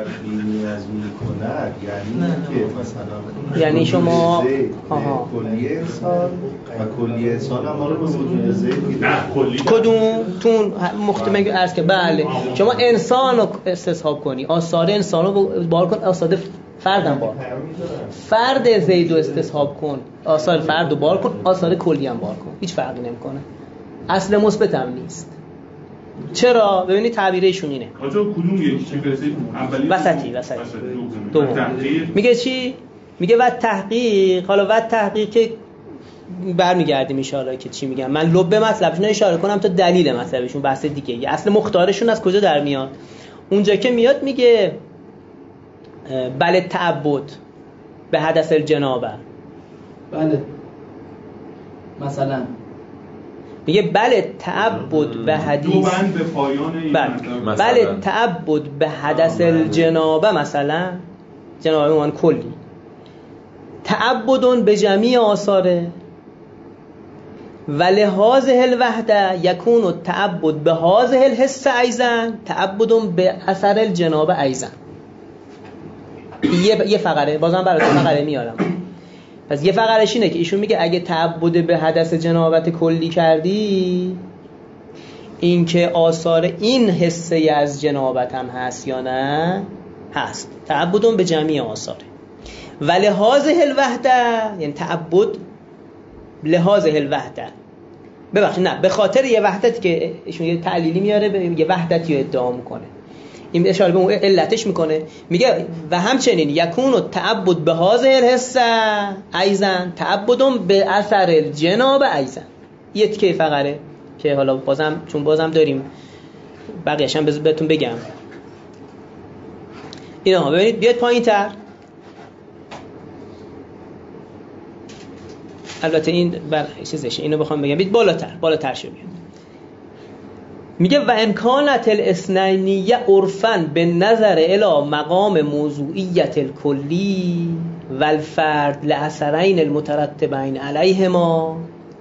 Speaker 5: یعنی که مثلا
Speaker 4: یعنی شما آها
Speaker 5: کلی انسان و کلی انسان هم ما رو به وجود زید
Speaker 1: نه کلی
Speaker 4: کدوم تون مختمه عرض که بله شما انسان رو استصحاب کنی آثار انسان رو بار کن آثار فردم بار فرد زید رو استصحاب کن آثار فرد رو بار کن آثار کلی هم بار کن هیچ فرقی نمیکنه اصل مثبت هم نیست. چرا؟ ببینید تعبیرشون اینه
Speaker 1: آجا کدوم یکی چه فرسید؟ اولی
Speaker 4: وسطی وسطی دوم میگه چی؟ میگه و تحقیق حالا و تحقیق که برمیگردیم اشاره که چی میگم من لب مطلبشون اشاره کنم تا دلیل مطلبشون بحث دیگه یه اصل مختارشون از کجا در میاد اونجا که میاد میگه بله تعبد به حدث الجنابه
Speaker 3: بله مثلا
Speaker 4: میگه بله تعبد به حدیث
Speaker 1: دو بند به پایان این
Speaker 4: بله, بله تعبد به حدث الجنابه مثلا جنابه من کلی تعبدون به جمیع آثاره و لحاظ الوحده یکون التعبد به هذه الحس ایضا تعبدون به اثر الجنابه ایضا. یه یه فقره بازم براتون فقره میارم. پس یه فقرش اینه که ایشون میگه اگه تعبد به حدث جنابت کلی کردی این که آثار این حسه از جنابت هم هست یا نه هست تعبدون به جمعی آثاره و لحاظ الوحده یعنی تعبد لحاظ الوحده ببخشید نه به خاطر یه وحدتی که ایشون یه تعلیلی میاره به یه وحدتی رو ادعا میکنه این اشاره به اون علتش میکنه میگه و همچنین یکون التعبد به هذه الحس ایضا تعبدون به اثر الجناب ایضا. یه تیکه فقره که حالا بازم چون بازم داریم بقیه‌اش هم بهتون بگم. اینا ببینید بیاد پایین‌تر البته این بر چیزشه، اینو بخوام بگم بید بالاتر بالاتر شو بیاد. میگه و امکانت الاثنینیه عرفاً به نظر الی مقام موضوعیت الکلی و الفرد لأثرین المترتبین علیهما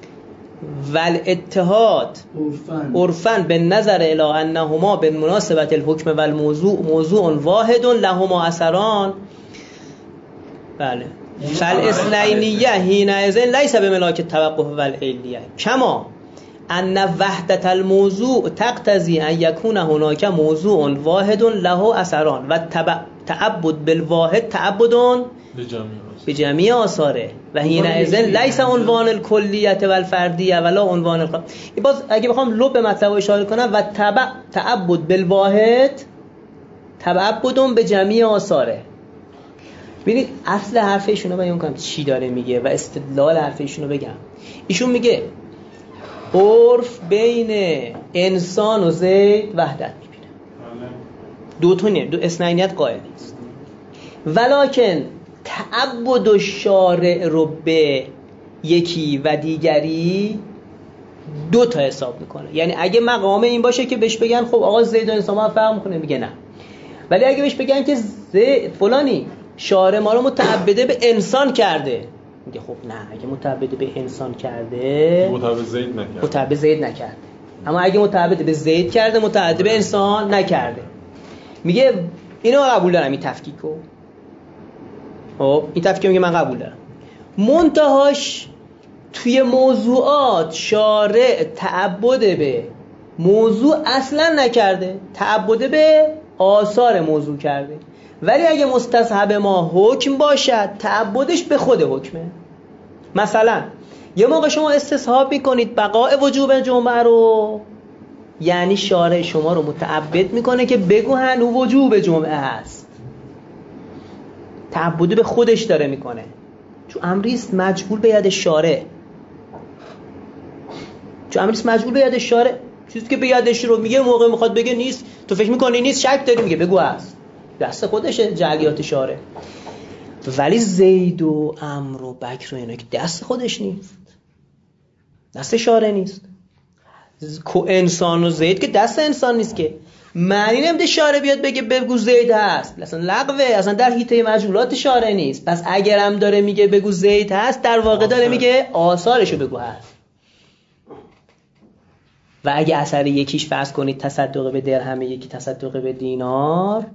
Speaker 4: و الاتحاد عرفاً به نظر الی انهما بالمناسبت الحکم و الموضوع موضوع واحد لهما اثران. بله فالاثنینیه حینئذ لیس بملاک التوقف و العلیه کما ان وحدت الموضوع تقتضی ان یکون هناک موضوع واحد له اثران و تعبد بالواحد تعبد بجمیع آثاره و حینئذ لیس عنوان الکلیت و الفردیه ولا عنوان الخ... باز اگه بخوام لب به مطلب اشاره کنم و تبع تعبد بالواحد تعبد بجمیع آثاره. ببینید اصل حرف ایشون رو بیان کنم چی داره میگه و استدلال حرف ایشون رو بگم. ایشون میگه عرف بین انسان و زید وحدت میبینه، دو تا نه دو اثنینیت قائل نیست، ولکن تعبد و شارع رو به یکی و دیگری دو تا حساب میکنه. یعنی اگه مقام این باشه که بهش بگن خب آقا زید و انسان ما فرق میکنه، میگه نه. ولی اگه بهش بگن که زید فلانی شارع ما رو متعبده به انسان کرده، میگه خب نه، اگه متعبد به انسان کرده
Speaker 2: متعبد زید نکرده
Speaker 4: متعبد زید نکرده، اما اگه متعبد به زید کرده متعبد به انسان نکرده. میگه اینو قبول دارم این تفکیکو، خب این تفکیک میگه من قبول دارم، منتهاش توی موضوعات شارع تعبد به موضوع اصلا نکرده، تعبد به آثار موضوع کرده. ولی اگه مستصحب ما حکم باشد تعبدش به خود حکمه. مثلا یه موقع شما استصحاب میکنید بقاء وجوب جمعه رو، یعنی شارع شما رو متعبد میکنه که بگو هنو وجوب جمعه هست، تعبد به خودش داره میکنه، چون امریست مجبور به ید شارع، چون امریست مجبور به ید شارع، چیزی که به یدش رو میگه موقع میخواد بگه نیست، تو فکر میکنی نیست، شک داری، میگه بگو هست، دست خودشه جعلیات شارع. ولی زید و عمر و بکر و اینا که دست خودش نیست، دست شارع نیست. انسان و زید که دست انسان نیست، که معنی نمیده شارع بیاد بگه بگو زید هست، اصلا لغوه، اصلا در حیطه مجهولات شارع نیست. پس اگرم داره میگه بگو زید هست، در واقع داره میگه آثارشو بگو هست. و اگه اثر یکیش فرض کنید تصدق به درهم، یکی تصدق به دینار،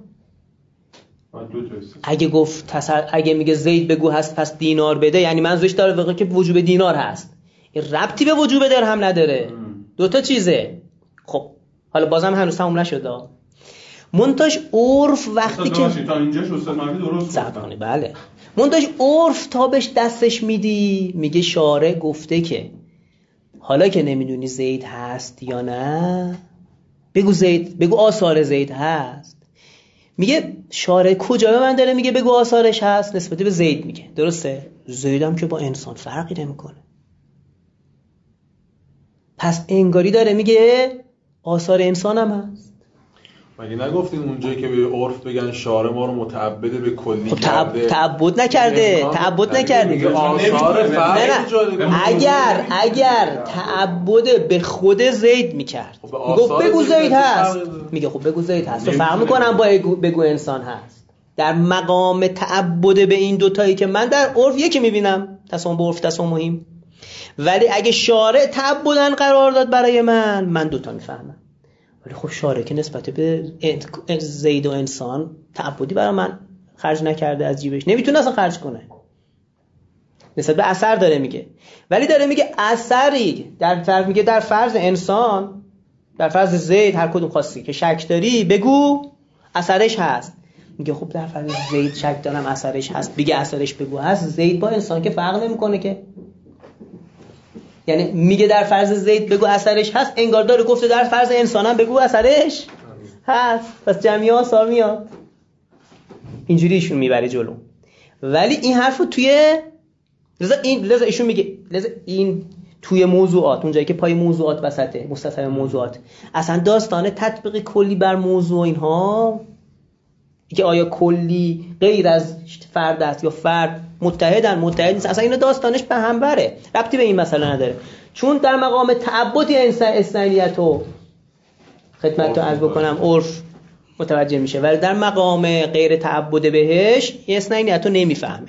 Speaker 4: اگه گفت تصد... اگه میگه زید بگو هست پس دینار بده، یعنی منظورش داره واقعا که وجوب دینار هست، این ربطی به وجوب درهم نداره، دو تا چیزه. خب حالا بازم هنوز تموم نشده، منتاج عرف وقتی که
Speaker 1: تا اینجاش استاد مهدی درست
Speaker 4: گفتن، بله منتاج عرف تا بهش دستش میدی، میگه شارع گفته که حالا که نمیدونی زید هست یا نه بگو زید، بگو آثار زید هست. میگه شارع کجا به من داره میگه بگو آثارش هست؟ نسبت به زید میگه، درسته؟ زید هم که با انسان فرقی نمیکنه، پس انگاری داره میگه آثار انسان هم هست.
Speaker 2: مگه نگفتین اونجایی که به عرف بگن شارع ما رو متعبد به کلی
Speaker 4: خب
Speaker 2: کرده؟
Speaker 4: تعبد نکرده، تعبد نکرده.
Speaker 2: آثار فرق
Speaker 4: اگر اگر تعبد به خود زید میکرد، میگه بگو زید هست، میگه خب بگو زید هست، تو فرق میکنم با بگو انسان هست. در مقام تعبد به این دوتایی که من در عرف یکی میبینم، تصمیم به عرف تصمیم مهم، ولی اگه شارع تعبدن قرار داد برای من، من دوتا میفهمم. ولی خب شارع که نسبت به زید و انسان تعبدی برای من خرج نکرده از جیبش، نمیتونه اصلا خرج کنه، نسبت به اثر داره میگه. ولی داره میگه اثری در فرض، میگه در فرض انسان، در فرض زید، هر کدوم خواستی که شک داری بگو اثرش هست. میگه خب در فرض زید شک دارم اثرش هست، بگه اثرش بگو هست. زید با انسان که فرق نمیکنه که، یعنی میگه در فرض زید بگو اثرش هست، انگار داره گفته در فرض انسانم بگو اثرش هست، پس جمعی آثار میاد. اینجوری ایشون میبره جلو. ولی این حرفو توی لذا این لذا ایشون میگه لذا این توی موضوعات، اونجایی که پای موضوعات وسطه، مستصحب موضوعات، اصلا داستان تطبیق کلی بر موضوع اینها اینکه آیا کلی غیر از فرد است یا فرد متحدن متحد نیست، اصلا اینا داستانش به هم بره، ربطی به این مسئله نداره. چون در مقام تعبدی اثنینیت رو خدمت رو عرض بکنم عرف متوجه میشه، ولی در مقام غیر تعبد بهش اثنینیت رو نمیفهمه.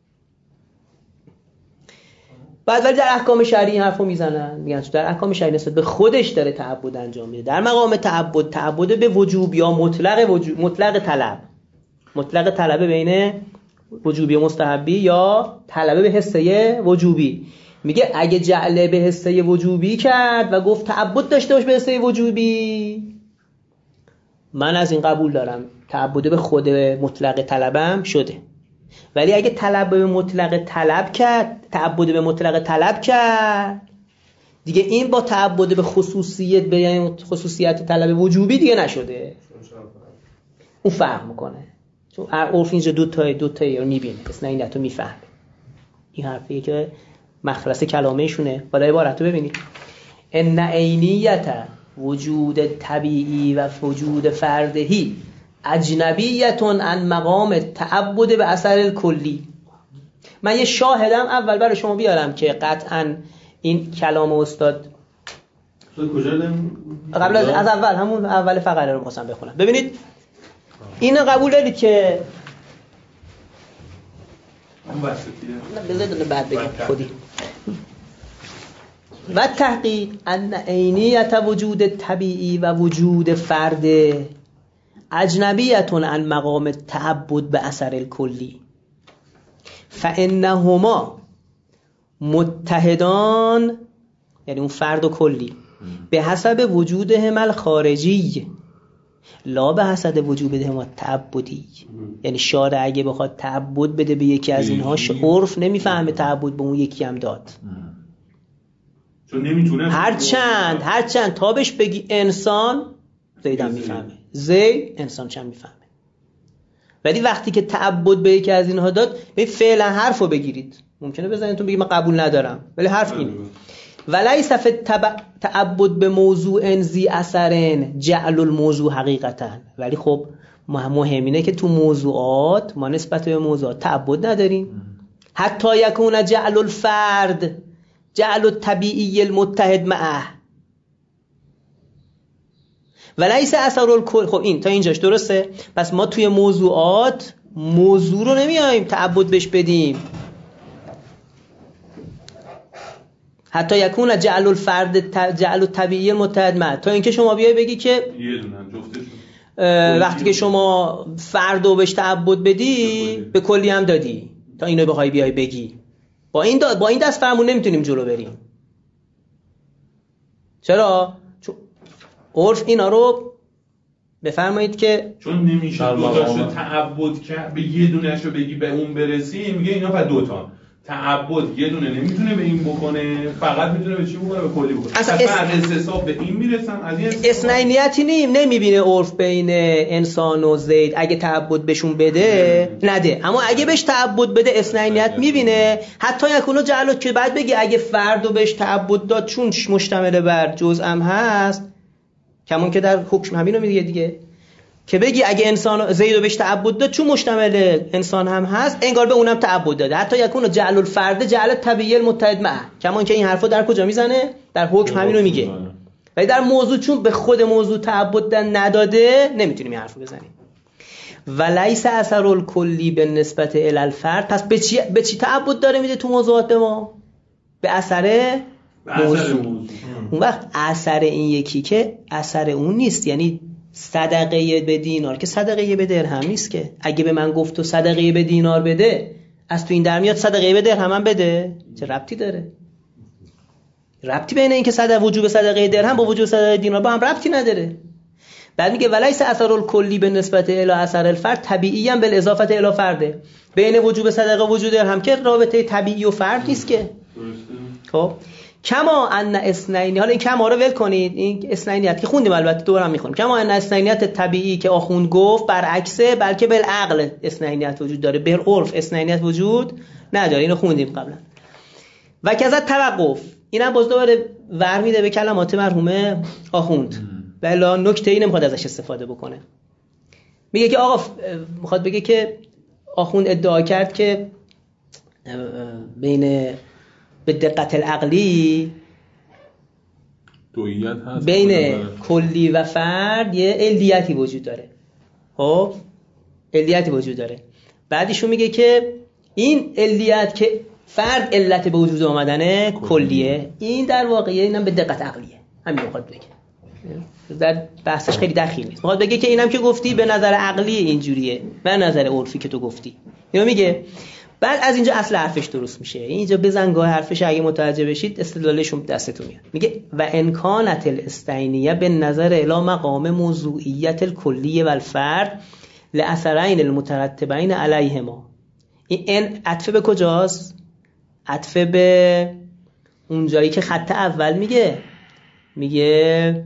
Speaker 4: بعد ولی در احکام شرعی حرفو میزنن، میگن در احکام شرعی نسبت به خودش داره تعبد انجام میده. در مقام تعبد تعبد به وجوب یا مطلق وجوب، مطلق طلب، مطلق طلب بین وجوبی مستحبی یا طلب به حصه وجوبی. میگه اگه جعل به حصه وجوبی کرد و گفت تعبد داشته باش به حصه وجوبی، من از این قبول دارم تعبد به خود مطلق طلبم شده. ولی اگه طلب به مطلق طلب کرد، تعبد به مطلق طلب کرد، دیگه این با تعبد به خصوصیت به یعنی خصوصیت طلب وجوبی دیگه نشده. اون فرق میکنه. چون عرف اینجا دو تای دو تایی رو میبینه، پس نه این تو میفهمه. این حرفیه که مخلص کلامهشونه. بالا عبارت رو ببینید. ان عینیت وجود طبیعی و وجود فردهی اجنبیتون عن مقام تعبد به اثر کلی. من یه شاهدم اول برای شما بیارم که قطعاً این کلام استاد
Speaker 8: کجا داریم؟
Speaker 4: قبل از, از اول همون اول فقره رو می‌خواستم بخونم. ببینید اینو قبول دارید که
Speaker 1: اون وسطیه.
Speaker 4: نه بذارید بعد بگم خودی. و تحقیق ان عینیت وجود طبیعی و وجود فرد اجنبیتون عن مقام تعبد به اثر الکلی فانهما متحدان، یعنی اون فرد و کلی، به حسب وجودهم الخارجی لا به حسب وجودهم التعبدی. یعنی شارع اگه بخواد تعبد بده به یکی از اینها، عرف نمیفهمه تعبد به اون یکی هم داد،
Speaker 1: چون نمیتونه.
Speaker 4: هر چند هر چند تابش بگی انسان، زیدم میفهمه، زید انسان چند میفهمه. ولی وقتی که تعبد به یکی از اینها داد، به فعلا حرفو بگیرید. ممکنه بزنیتون بگی من قبول ندارم، ولی حرف اینه. ولیس فی تعبد به موضوع ذی اثرن جعل الموضوع حقیقتا. ولی خب مهم اینه که تو موضوعات ما نسبت به موضوعات تعبد نداریم. حتی یکون جعل الفرد جعل الطبیعی المتحد معه ولیس اثر الکل. خب این تا اینجاش درسته. پس ما توی موضوعات موضوع رو نمیایم تعبد بهش بدیم. حتی یکون جعل الفرد جعل الطبیعی المتحد معه، تا اینکه شما بیای بگی که
Speaker 1: یه دونن جفتشون،
Speaker 4: وقتی که شما فرد رو بهش تعبد بدی به کلی هم دادی، تا اینو بخوای بیای بگی با این دا... با این دست فرمون نمیتونیم جلو بریم. چرا؟ چون عرف اینا رو بفرمایید که
Speaker 1: چون نمیشه دو تاشو تعبد کرد به یه دونهشو بگی به اون برسی، میگه اینا فقط دو تا تعبد یه دونه نمیتونه به این بکنه، فقط میتونه به چی بکنه؟ به کلی بکنه. اصلا از استصحاب به این میرسن، از این
Speaker 4: اثنینیتی نیم نمیبینه عرف بین انسان و زید. اگه تعبد بهشون بده نده، اما اگه بهش تعبد بده اثنینیت میبینه. حتی یکونو جعلو که بعد بگی اگه فردو بهش تعبد داد چون مشتمل بر جزء هم هست، کمون که در حکم همینو میگه دیگه، که بگی اگه انسان زیدو بهش تعبد داد چون مشتمل انسان هم هست، انگار به اونم تعبد داده. حتی یکونو جعل الفرد جعل طبیعی المتحد معه، کمون که این حرفو در کجا میزنه؟ در حکم همینو میگه. ولی در موضوع چون به خود موضوع تعبد نداده نمیتونیم این حرفو بزنیم. ولیس اثر الکلی به نسبت الی الفرد. پس به چی به چی تعبد داره میده تو موضوعات ما؟ به اثر موضوع. اون وقت اثر این یکی که اثر اون نیست. یعنی صدقه به دینار که صدقه به درهم نیست که. اگه به من گفت تو صدقه به دینار بده، از تو این در میاد صدقه به درهم هم بده، چه ربطی داره؟ ربطی بین این که صدقه وجوب صدقه درهم با وجوب صدقه دینار با هم ربطی نداره. بعد میگه ولیس اثر الکلی به نسبت الی اثر الفرد طبیعیاً بالاضافه الی فرده. بین وجوب صدقه و وجود درهم که رابطه طبیعی و فرد نیست که. خب کما ان اثنین، حالا این کما رو ول کنید، این اثنینیت که خوندیم البته دورم میخونیم. کما ان اثنینیت طبیعی که آخوند گفت برعکسه، بلکه بالعقل اثنینیت وجود داره، بالعرف اثنینیت وجود نداره. اینو خوندیم قبلا. و کذا توقف، اینم باز دوباره ور میده به کلمات مرحوم آخوند، ولی نکته ای نمیخواد ازش استفاده بکنه. میگه که آقا میخواد بگه که آخوند ادعا کرد که بین به دقت العقلی
Speaker 2: دوئیت هست
Speaker 4: بین کلی و فرد یه علیتی وجود داره. خب علیتی وجود داره. بعدیشون میگه که این علیت که فرد علت به وجود آمدن کلیه، این در واقع اینم به دقت عقلیه. همین میخواد بگه. در بحثش خیلی دخیل نیست. میخواد بگه که اینم که گفتی به نظر عقلی اینجوریه، به نظر عرفی که تو گفتی. اینو میگه. بعد از اینجا اصل حرفش درست میشه. اینجا بزنگاه حرفش اگه متوجه بشید استدلالشون دستتون میاد. میگه و امکانات الاستعینیه به نظر الی مقام موضوعیت الکلیه و الفرد لاثرین المترتبین علیهما. این عطف به کجاست؟ عطف به اون جایی که خط اول میگه میگه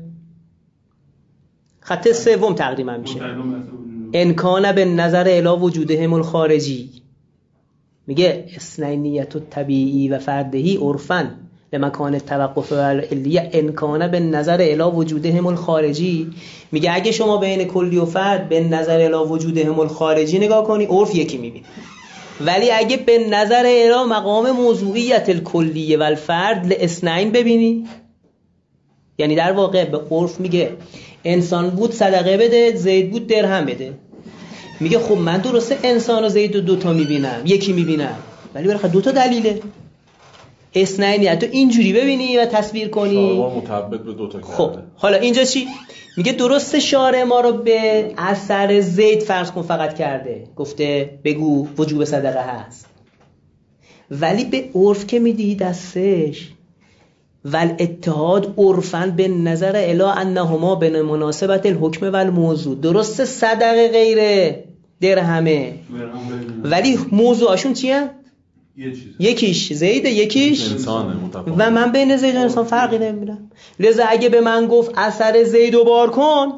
Speaker 4: خط سوم تقریبا میشه امکان به نظر الی وجودهم الخارجی. میگه اثنینیت الطبیعی و فردهی عرفاً لمکان التوقف و العلیه امکان به نظر الی وجودهم الخارجی. میگه اگه شما بین کلی و فرد به نظر الی وجودهم الخارجی نگاه کنی عرف یکی میبینی، ولی اگه به نظر الی مقام موضوعیت الکلیه و الفرد لاثنین ببینی، یعنی در واقع به عرف میگه انسان بود صدقه بده، زید بود درهم بده. میگه خب من درسته انسان و زید و دوتا میبینم، یکی میبینم، ولی برای دوتا دلیله. اثنینیت تو اینجوری ببینی و تصویر کنی.
Speaker 2: شارع متعبد به دوتا کرده.
Speaker 4: خب حالا اینجا چی؟ میگه درسته شارع ما رو به اثر زید فرض کن فقط کرده، گفته بگو وجوب صدقه هست، ولی به عرف که میدی دستش ول اتحاد عرفاً به نظر الی انهما بین مناسبت الحکم و الموضوع. درسته صدقه غیره درهمه، ولی موضوعشون چیه؟ یکیش زیده یکیش
Speaker 2: انسانه.
Speaker 4: و من بین زید و انسان فرقی نمیبینم. لذا اگه به من گفت اثر زیدو بار کن،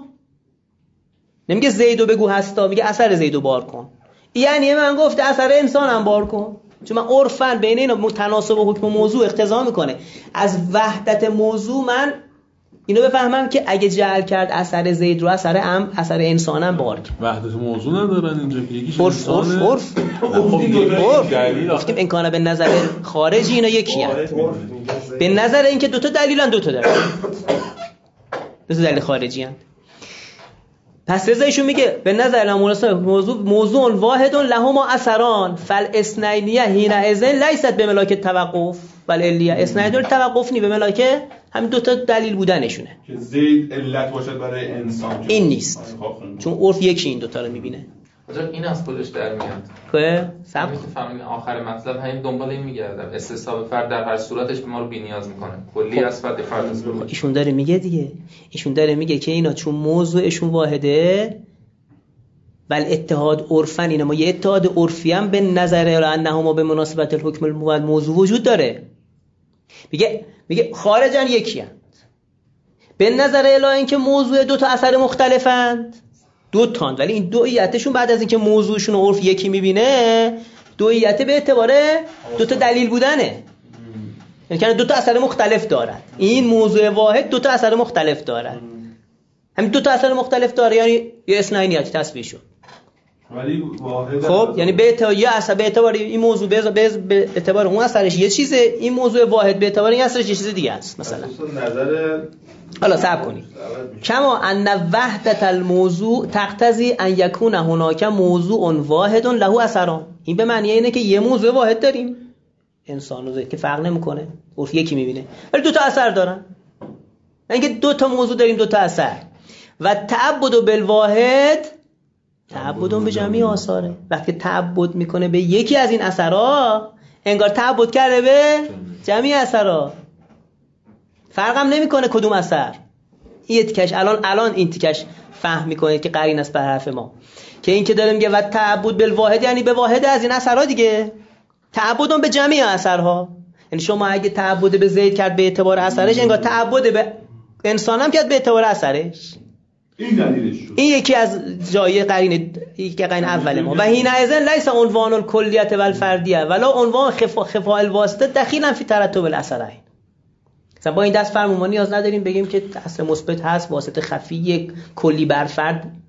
Speaker 4: نمیگه زیدو بگو هستا، میگه اثر زیدو بار کن، یعنی من گفت اثر انسانم بار کن، چون من عرفاً بین اینا متناسب و حکم موضوع اقتضا میکنه. از وحدت موضوع من اینو بفهمم که اگه جعل کرد اثر زید رو اثر ام اثر انسانم بار کرد.
Speaker 2: وحدت موضوع ندارن اینجا که یکیش
Speaker 4: عرف
Speaker 2: انسانه.
Speaker 4: عرف عرف گفتیم امکانه به نظر خارجی اینا یکی هست. به نظر اینکه دوتا دلیلن دوتا دلیل دوتا دلیل خارجی هست. پس رضایشون میگه به نظر مناسب موضوع موضوع واحد لهما اثران فالاثنینیه حینئذ لیست به ملاک توقف والعلیه. اثنین دور توقف نی، به ملاک همین دوتا دلیل بودنشونه
Speaker 1: که زید علت باشد برای انسان.
Speaker 4: این نیست، چون عرف یکی این دوتا رو میبینه.
Speaker 6: آجا این از خودش در میاد
Speaker 4: که سب
Speaker 6: فهمید آخر مطلب همین دنبال این میگردم استصحاب فرد در هر صورتش به ما رو بی‌نیاز میکنه. کلی از فرد فرد است.
Speaker 4: ایشون داره میگه دیگه، ایشون داره میگه که اینا چون موضوعشون واحده ول اتحاد عرفن، اینا ما یه اتحاد عرفی هم به نظر انهما به مناسبت الحکم الموضوع وجود داره. میگه میگه خارجن یکی هست به نظر الی اینکه موضوع دو تا اثر مختلفند، دو تان، ولی این دوئیتشون بعد از اینکه موضوعشون رو عرف یکی میبینه دوئیت به اعتبار دو تا دلیل بودنه، یعنی دو تا اثر مختلف دارن. این موضوع واحد دو تا اثر مختلف دارن، همین دو تا اثر مختلف داره، یعنی یه اثنینیت تصویر شد.
Speaker 1: ولی واحد
Speaker 4: خب یعنی به اعتبار یه اثر به اعتبار این موضوع به اعتبار اون اثرش یه چیزه، این موضوع واحد به اعتبار این اثرش یه چیز دیگه است. مثلا
Speaker 5: نظر
Speaker 4: حالا صبر کنید. کما ان وحدت الموضوع تقتضی ان یکون هناک موضوع واحد له اثران. این به معنی اینه که یه موضوع واحد داریم انسان رو که فرق نمیکنه، عرف یکی میبینه، ولی دو تا اثر دارن. اینکه دو تا موضوع داریم دو تا اثر. و تعبد بالواحد تعبد به جمعی آثاره. وقتی تعبد میکنه به یکی از این اثرها انگار تعبد کرده به جمعی اثرها، فرقم نمیکنه کدوم اثر. این تیکش الان الان این تیکش فهم میکنه که قرین است بر حرف ما، که این که داره میگه و تعبد بالواحد یعنی به واحد از این اثرها دیگه، تعبدون به جمعی اثرها. یعنی شما اگه تعبد به زید کرد به اعتبار اثرش، انگار تعبد به انسان هم کرد به اعتبار اثرش.
Speaker 1: این دلیلش شد.
Speaker 4: این یکی از جای قرین یکی قرین اول ما. و حینئذ لیس عنوان الکلیت و الفردیه ولا عنوان خفا خفاء الواسطه دخیلا فی ترتب الاثرین. مثلا با این دست فرمون ما نیاز نداریم بگیم که اصل مثبت هست واسطه خفی یک کلی بر فرد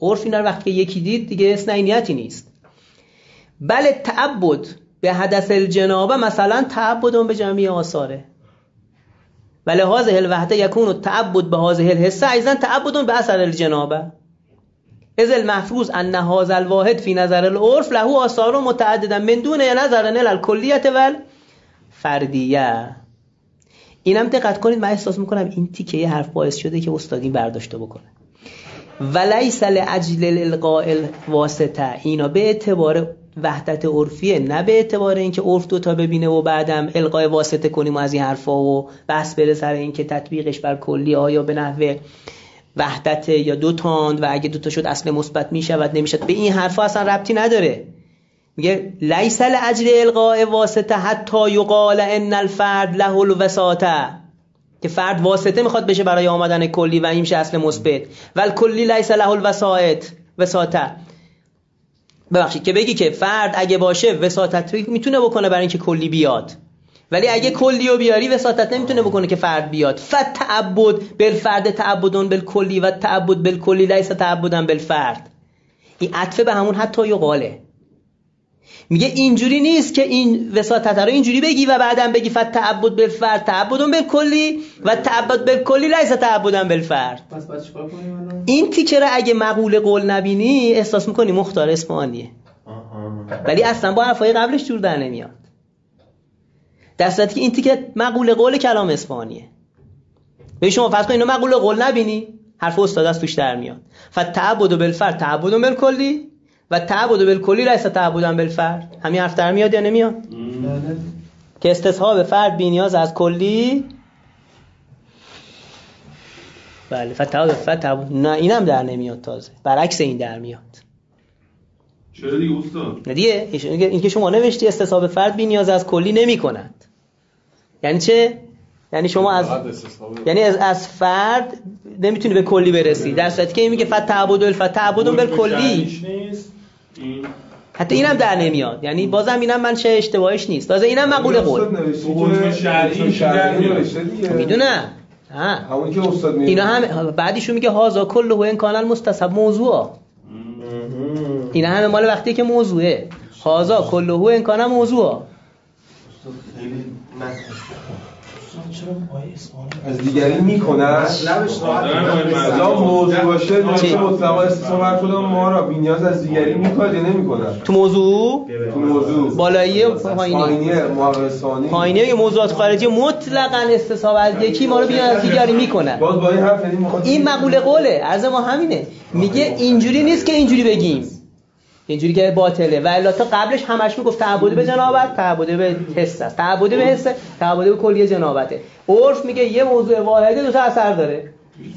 Speaker 4: عرف اینا رو وقتی یکی دید دیگه اثنینیتی نیست. بله تعبد به حدث الجنابه مثلا تعبد به جمعی آثاره، ولی هذه الوحده یکون التعبد به هذه الحصه ایضا تعبد به اثر الجنابه اذ المحفوظ ان هذا الواحد فی نظر العرف له آثار متعدده من دون نظر الى الکلیه والفردیه. اینم دقت کنید، من احساس میکنم این تیکه یه حرف باعث شده که استادی برداشته بکنه. ولیس لاجل الالقاء الواسطه، اینا به اعتبار وحدت عرفیه، نه به اعتبار اینکه عرف دو تا ببینه و بعدم القای واسطه کنیم و از این حرفا و بحث بره سر اینکه تطبیقش بر کلی آیا به نحوه وحدت یا دو تاند و اگه دو تا شد اصل مثبت میشود نمیشد، به این حرفا اصلا ربطی نداره. میگه لیس لاجل القاء واسطه حتی یقال ان الفرد له الوساطه، که فرد واسطه میخواد بشه برای آمدن کلی و این میشه اصل مثبت. ول کلی لیس له الوساطه وساطه، ببخشید که بگی که فرد اگه باشه وساطت میتونه بکنه برای اینکه کلی بیاد، ولی اگه کلی رو بیاری وساطت نمیتونه بکنه که فرد بیاد. فتعبد بالفرد تعبدون بالکلی و تعبد بالکلی لیس تعبدن بالفرد. این عطفه به همون حتی یقاله. میگه اینجوری نیست که این وساطت رو اینجوری بگی و بعدم بگی فتعبد بالفرد تعبدون بالکلی و تعبد بالکلی لیس تعبدن بالفرد.
Speaker 3: پس باید چیکار کنیم؟
Speaker 4: این تیکه رو اگه مقوله قول نبینی احساس میکنی مختار اصفهانیه، ولی اصلا با حرفای قبلش جور در نمیاد، در صورتی که این تیکه مقوله قول کلام اصفهانیه. به شما فرض کن اینو مقوله قول نبینی، حرف استاد از توش در میاد. فتعبد بالفرد تعبدون بالکلی و تعبد بالکلی لیس تعبدن بالفرد. همین حرف در میاد یا نمیاد؟ که استصحاب فرد بی‌نیاز از کلی. بله فتعبد فتعبد نه اینم در نمیاد، تازه برعکس این در میاد.
Speaker 1: چرا دیگه استاد؟
Speaker 4: نه دیگه این که شما نوشتی استصحاب فرد بی‌نیاز از کلی نمی‌کند. یعنی چه؟ یعنی شما از یعنی از, از فرد نمیتونی به کلی برسی، در صورتی که این میگه فتعبد الفتعبد بالکلی. حتی اینم در نمیاد، یعنی بازم اینم من چه اشتباهش نیست، تازه اینم مقوله قول میدونم. ها
Speaker 7: همون که استاد میگه
Speaker 4: اینا هم بعدیشو میگه هازا کله ان کان المستصحب موضوع. اینا همه مال وقتی که موضوعه. هازا کله ان کان موضوع.
Speaker 7: از دیگری میکنه مطلبش مثلا موضوع باشه باشه مطلقا استثنا بر خود ما را بی‌نیاز از دیگری میکنه یا نمیکنه.
Speaker 4: تو موضوع
Speaker 7: تو موضوع
Speaker 4: بالایی پایینی
Speaker 7: پایینی
Speaker 4: پایینی که موضوعات خارجی مطلقاً استثنا از یکی ما رو بی‌نیاز از دیگری میکنه.
Speaker 7: باز با این حرف یعنی میخواد
Speaker 4: این مقوله قوله، عرض ما همینه. میگه اینجوری نیست که اینجوری بگیم، اینجوری که باطله. و الا تا قبلش همش میگفت تعبد به جنابت، تعبد به حس است، تعبد به حس، تعبد به کلیه جنابته. عرف میگه یه موضوع واحده دو تا اثر داره.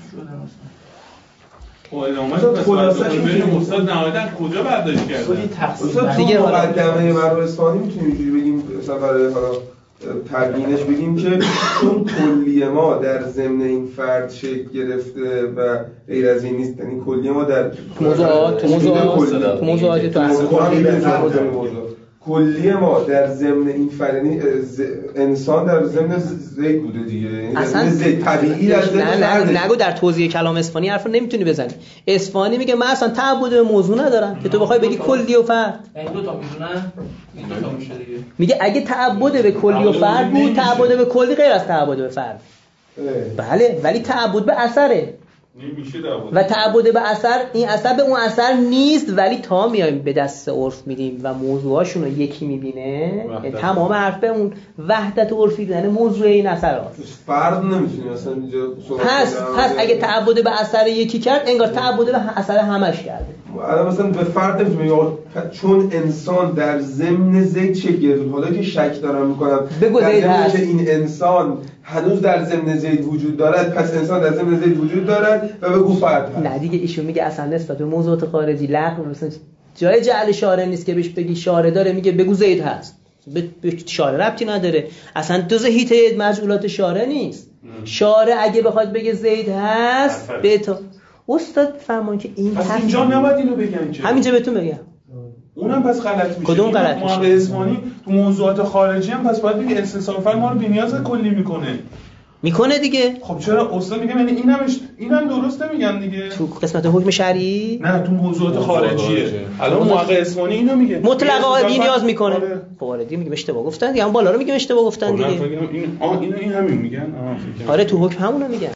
Speaker 1: خلاصه خلاصه ببینیم استاد نهایتا کجا برداشت کرده.
Speaker 7: استاد دیگه مقدمه مرحله اصفهانی میتونیم اینجوری بگیم مثلا برای حالا تبیینش بگیم که چون کلیه ما در ضمن این فرد شکل گرفته و غیر از این نیست، یعنی کلیه ما در
Speaker 4: موضوعات موضوعات موضوعات تو
Speaker 7: اصل کلیه ما در ضمن این فرد، یعنی انسان در ضمن زید بوده دیگه، یعنی
Speaker 4: اصلا
Speaker 7: زید طبیعی در ضمن
Speaker 4: نه نه نگو در توضیح کلام اصفهانی حرفو نمیتونی بزنی. اصفهانی میگه من اصلا تعبد به موضوع ندارم که تو بخوای بگی کلی و فرد.
Speaker 3: این دو تا میدونن این دو تا میشه دیگه.
Speaker 4: میگه اگه تعبد به کلی و فرد بود، تعبد به کلی غیر از تعبد به فرد. بله ولی تعبد به اثره.
Speaker 1: نمیشه
Speaker 4: و تعبد به اثر، این اثر به اون اثر نیست، ولی تا میایم به دست عرف میدیم و موضوعاشون رو یکی میبینه، تمام حرف به اون وحدت عرفی دیدن موضوع این اثر هست.
Speaker 7: فرد نمیتونی اصلا اینجا
Speaker 4: پس پس اگه تعبد به اثر یکی کرد انگار تعبد به اثر همش کرده.
Speaker 7: الان مثلا به فرد نمیتونی، چون انسان در ضمن زید چه گرفت، حالا که شک دارم میکنم
Speaker 4: بگو زید هست
Speaker 7: که این انسان هنوز در ضمن زید وجود دارد، پس انسان در ضمن زید وجود دارد و بگو فرد هست.
Speaker 4: نه دیگه ایشون میگه اصلا نسبت به موضوعات خارجی لغو، مثلا جای جعل شارع نیست که بهش بگی شارع داره، میگه بگو زید هست، به شارع ربطی نداره، اصلا جزء هیته مجعولات شارع نیست. شارع اگه بخواد بگه زید هست به تو استاد فرمان که این
Speaker 1: پس اینجا نباید اینو بگم که
Speaker 4: همینجا بهتون بگم
Speaker 1: اونم پس غلط میشه.
Speaker 4: کدوم غلط میشه؟
Speaker 1: اسمانی تو موضوعات خارجی هم پس باید بگه استصحاب فرد ما رو بی‌نیاز کلی میکنه.
Speaker 4: میکنه دیگه.
Speaker 1: خب چرا استاد میگم یعنی این همش این هم درست نمیگن دیگه
Speaker 4: تو قسمت حکم شرعی؟
Speaker 1: نه تو موضوعات خارجیه. الان محقق اصفهانی اینو میگه
Speaker 4: مطلقا بی نیاز میکنه. خب آره دیگه میگم اشتباه گفتن دیگه، هم بالا رو میگم اشتباه گفتن دیگه.
Speaker 1: این آ اینو این همین میگن.
Speaker 4: آره تو حکم همونو میگن.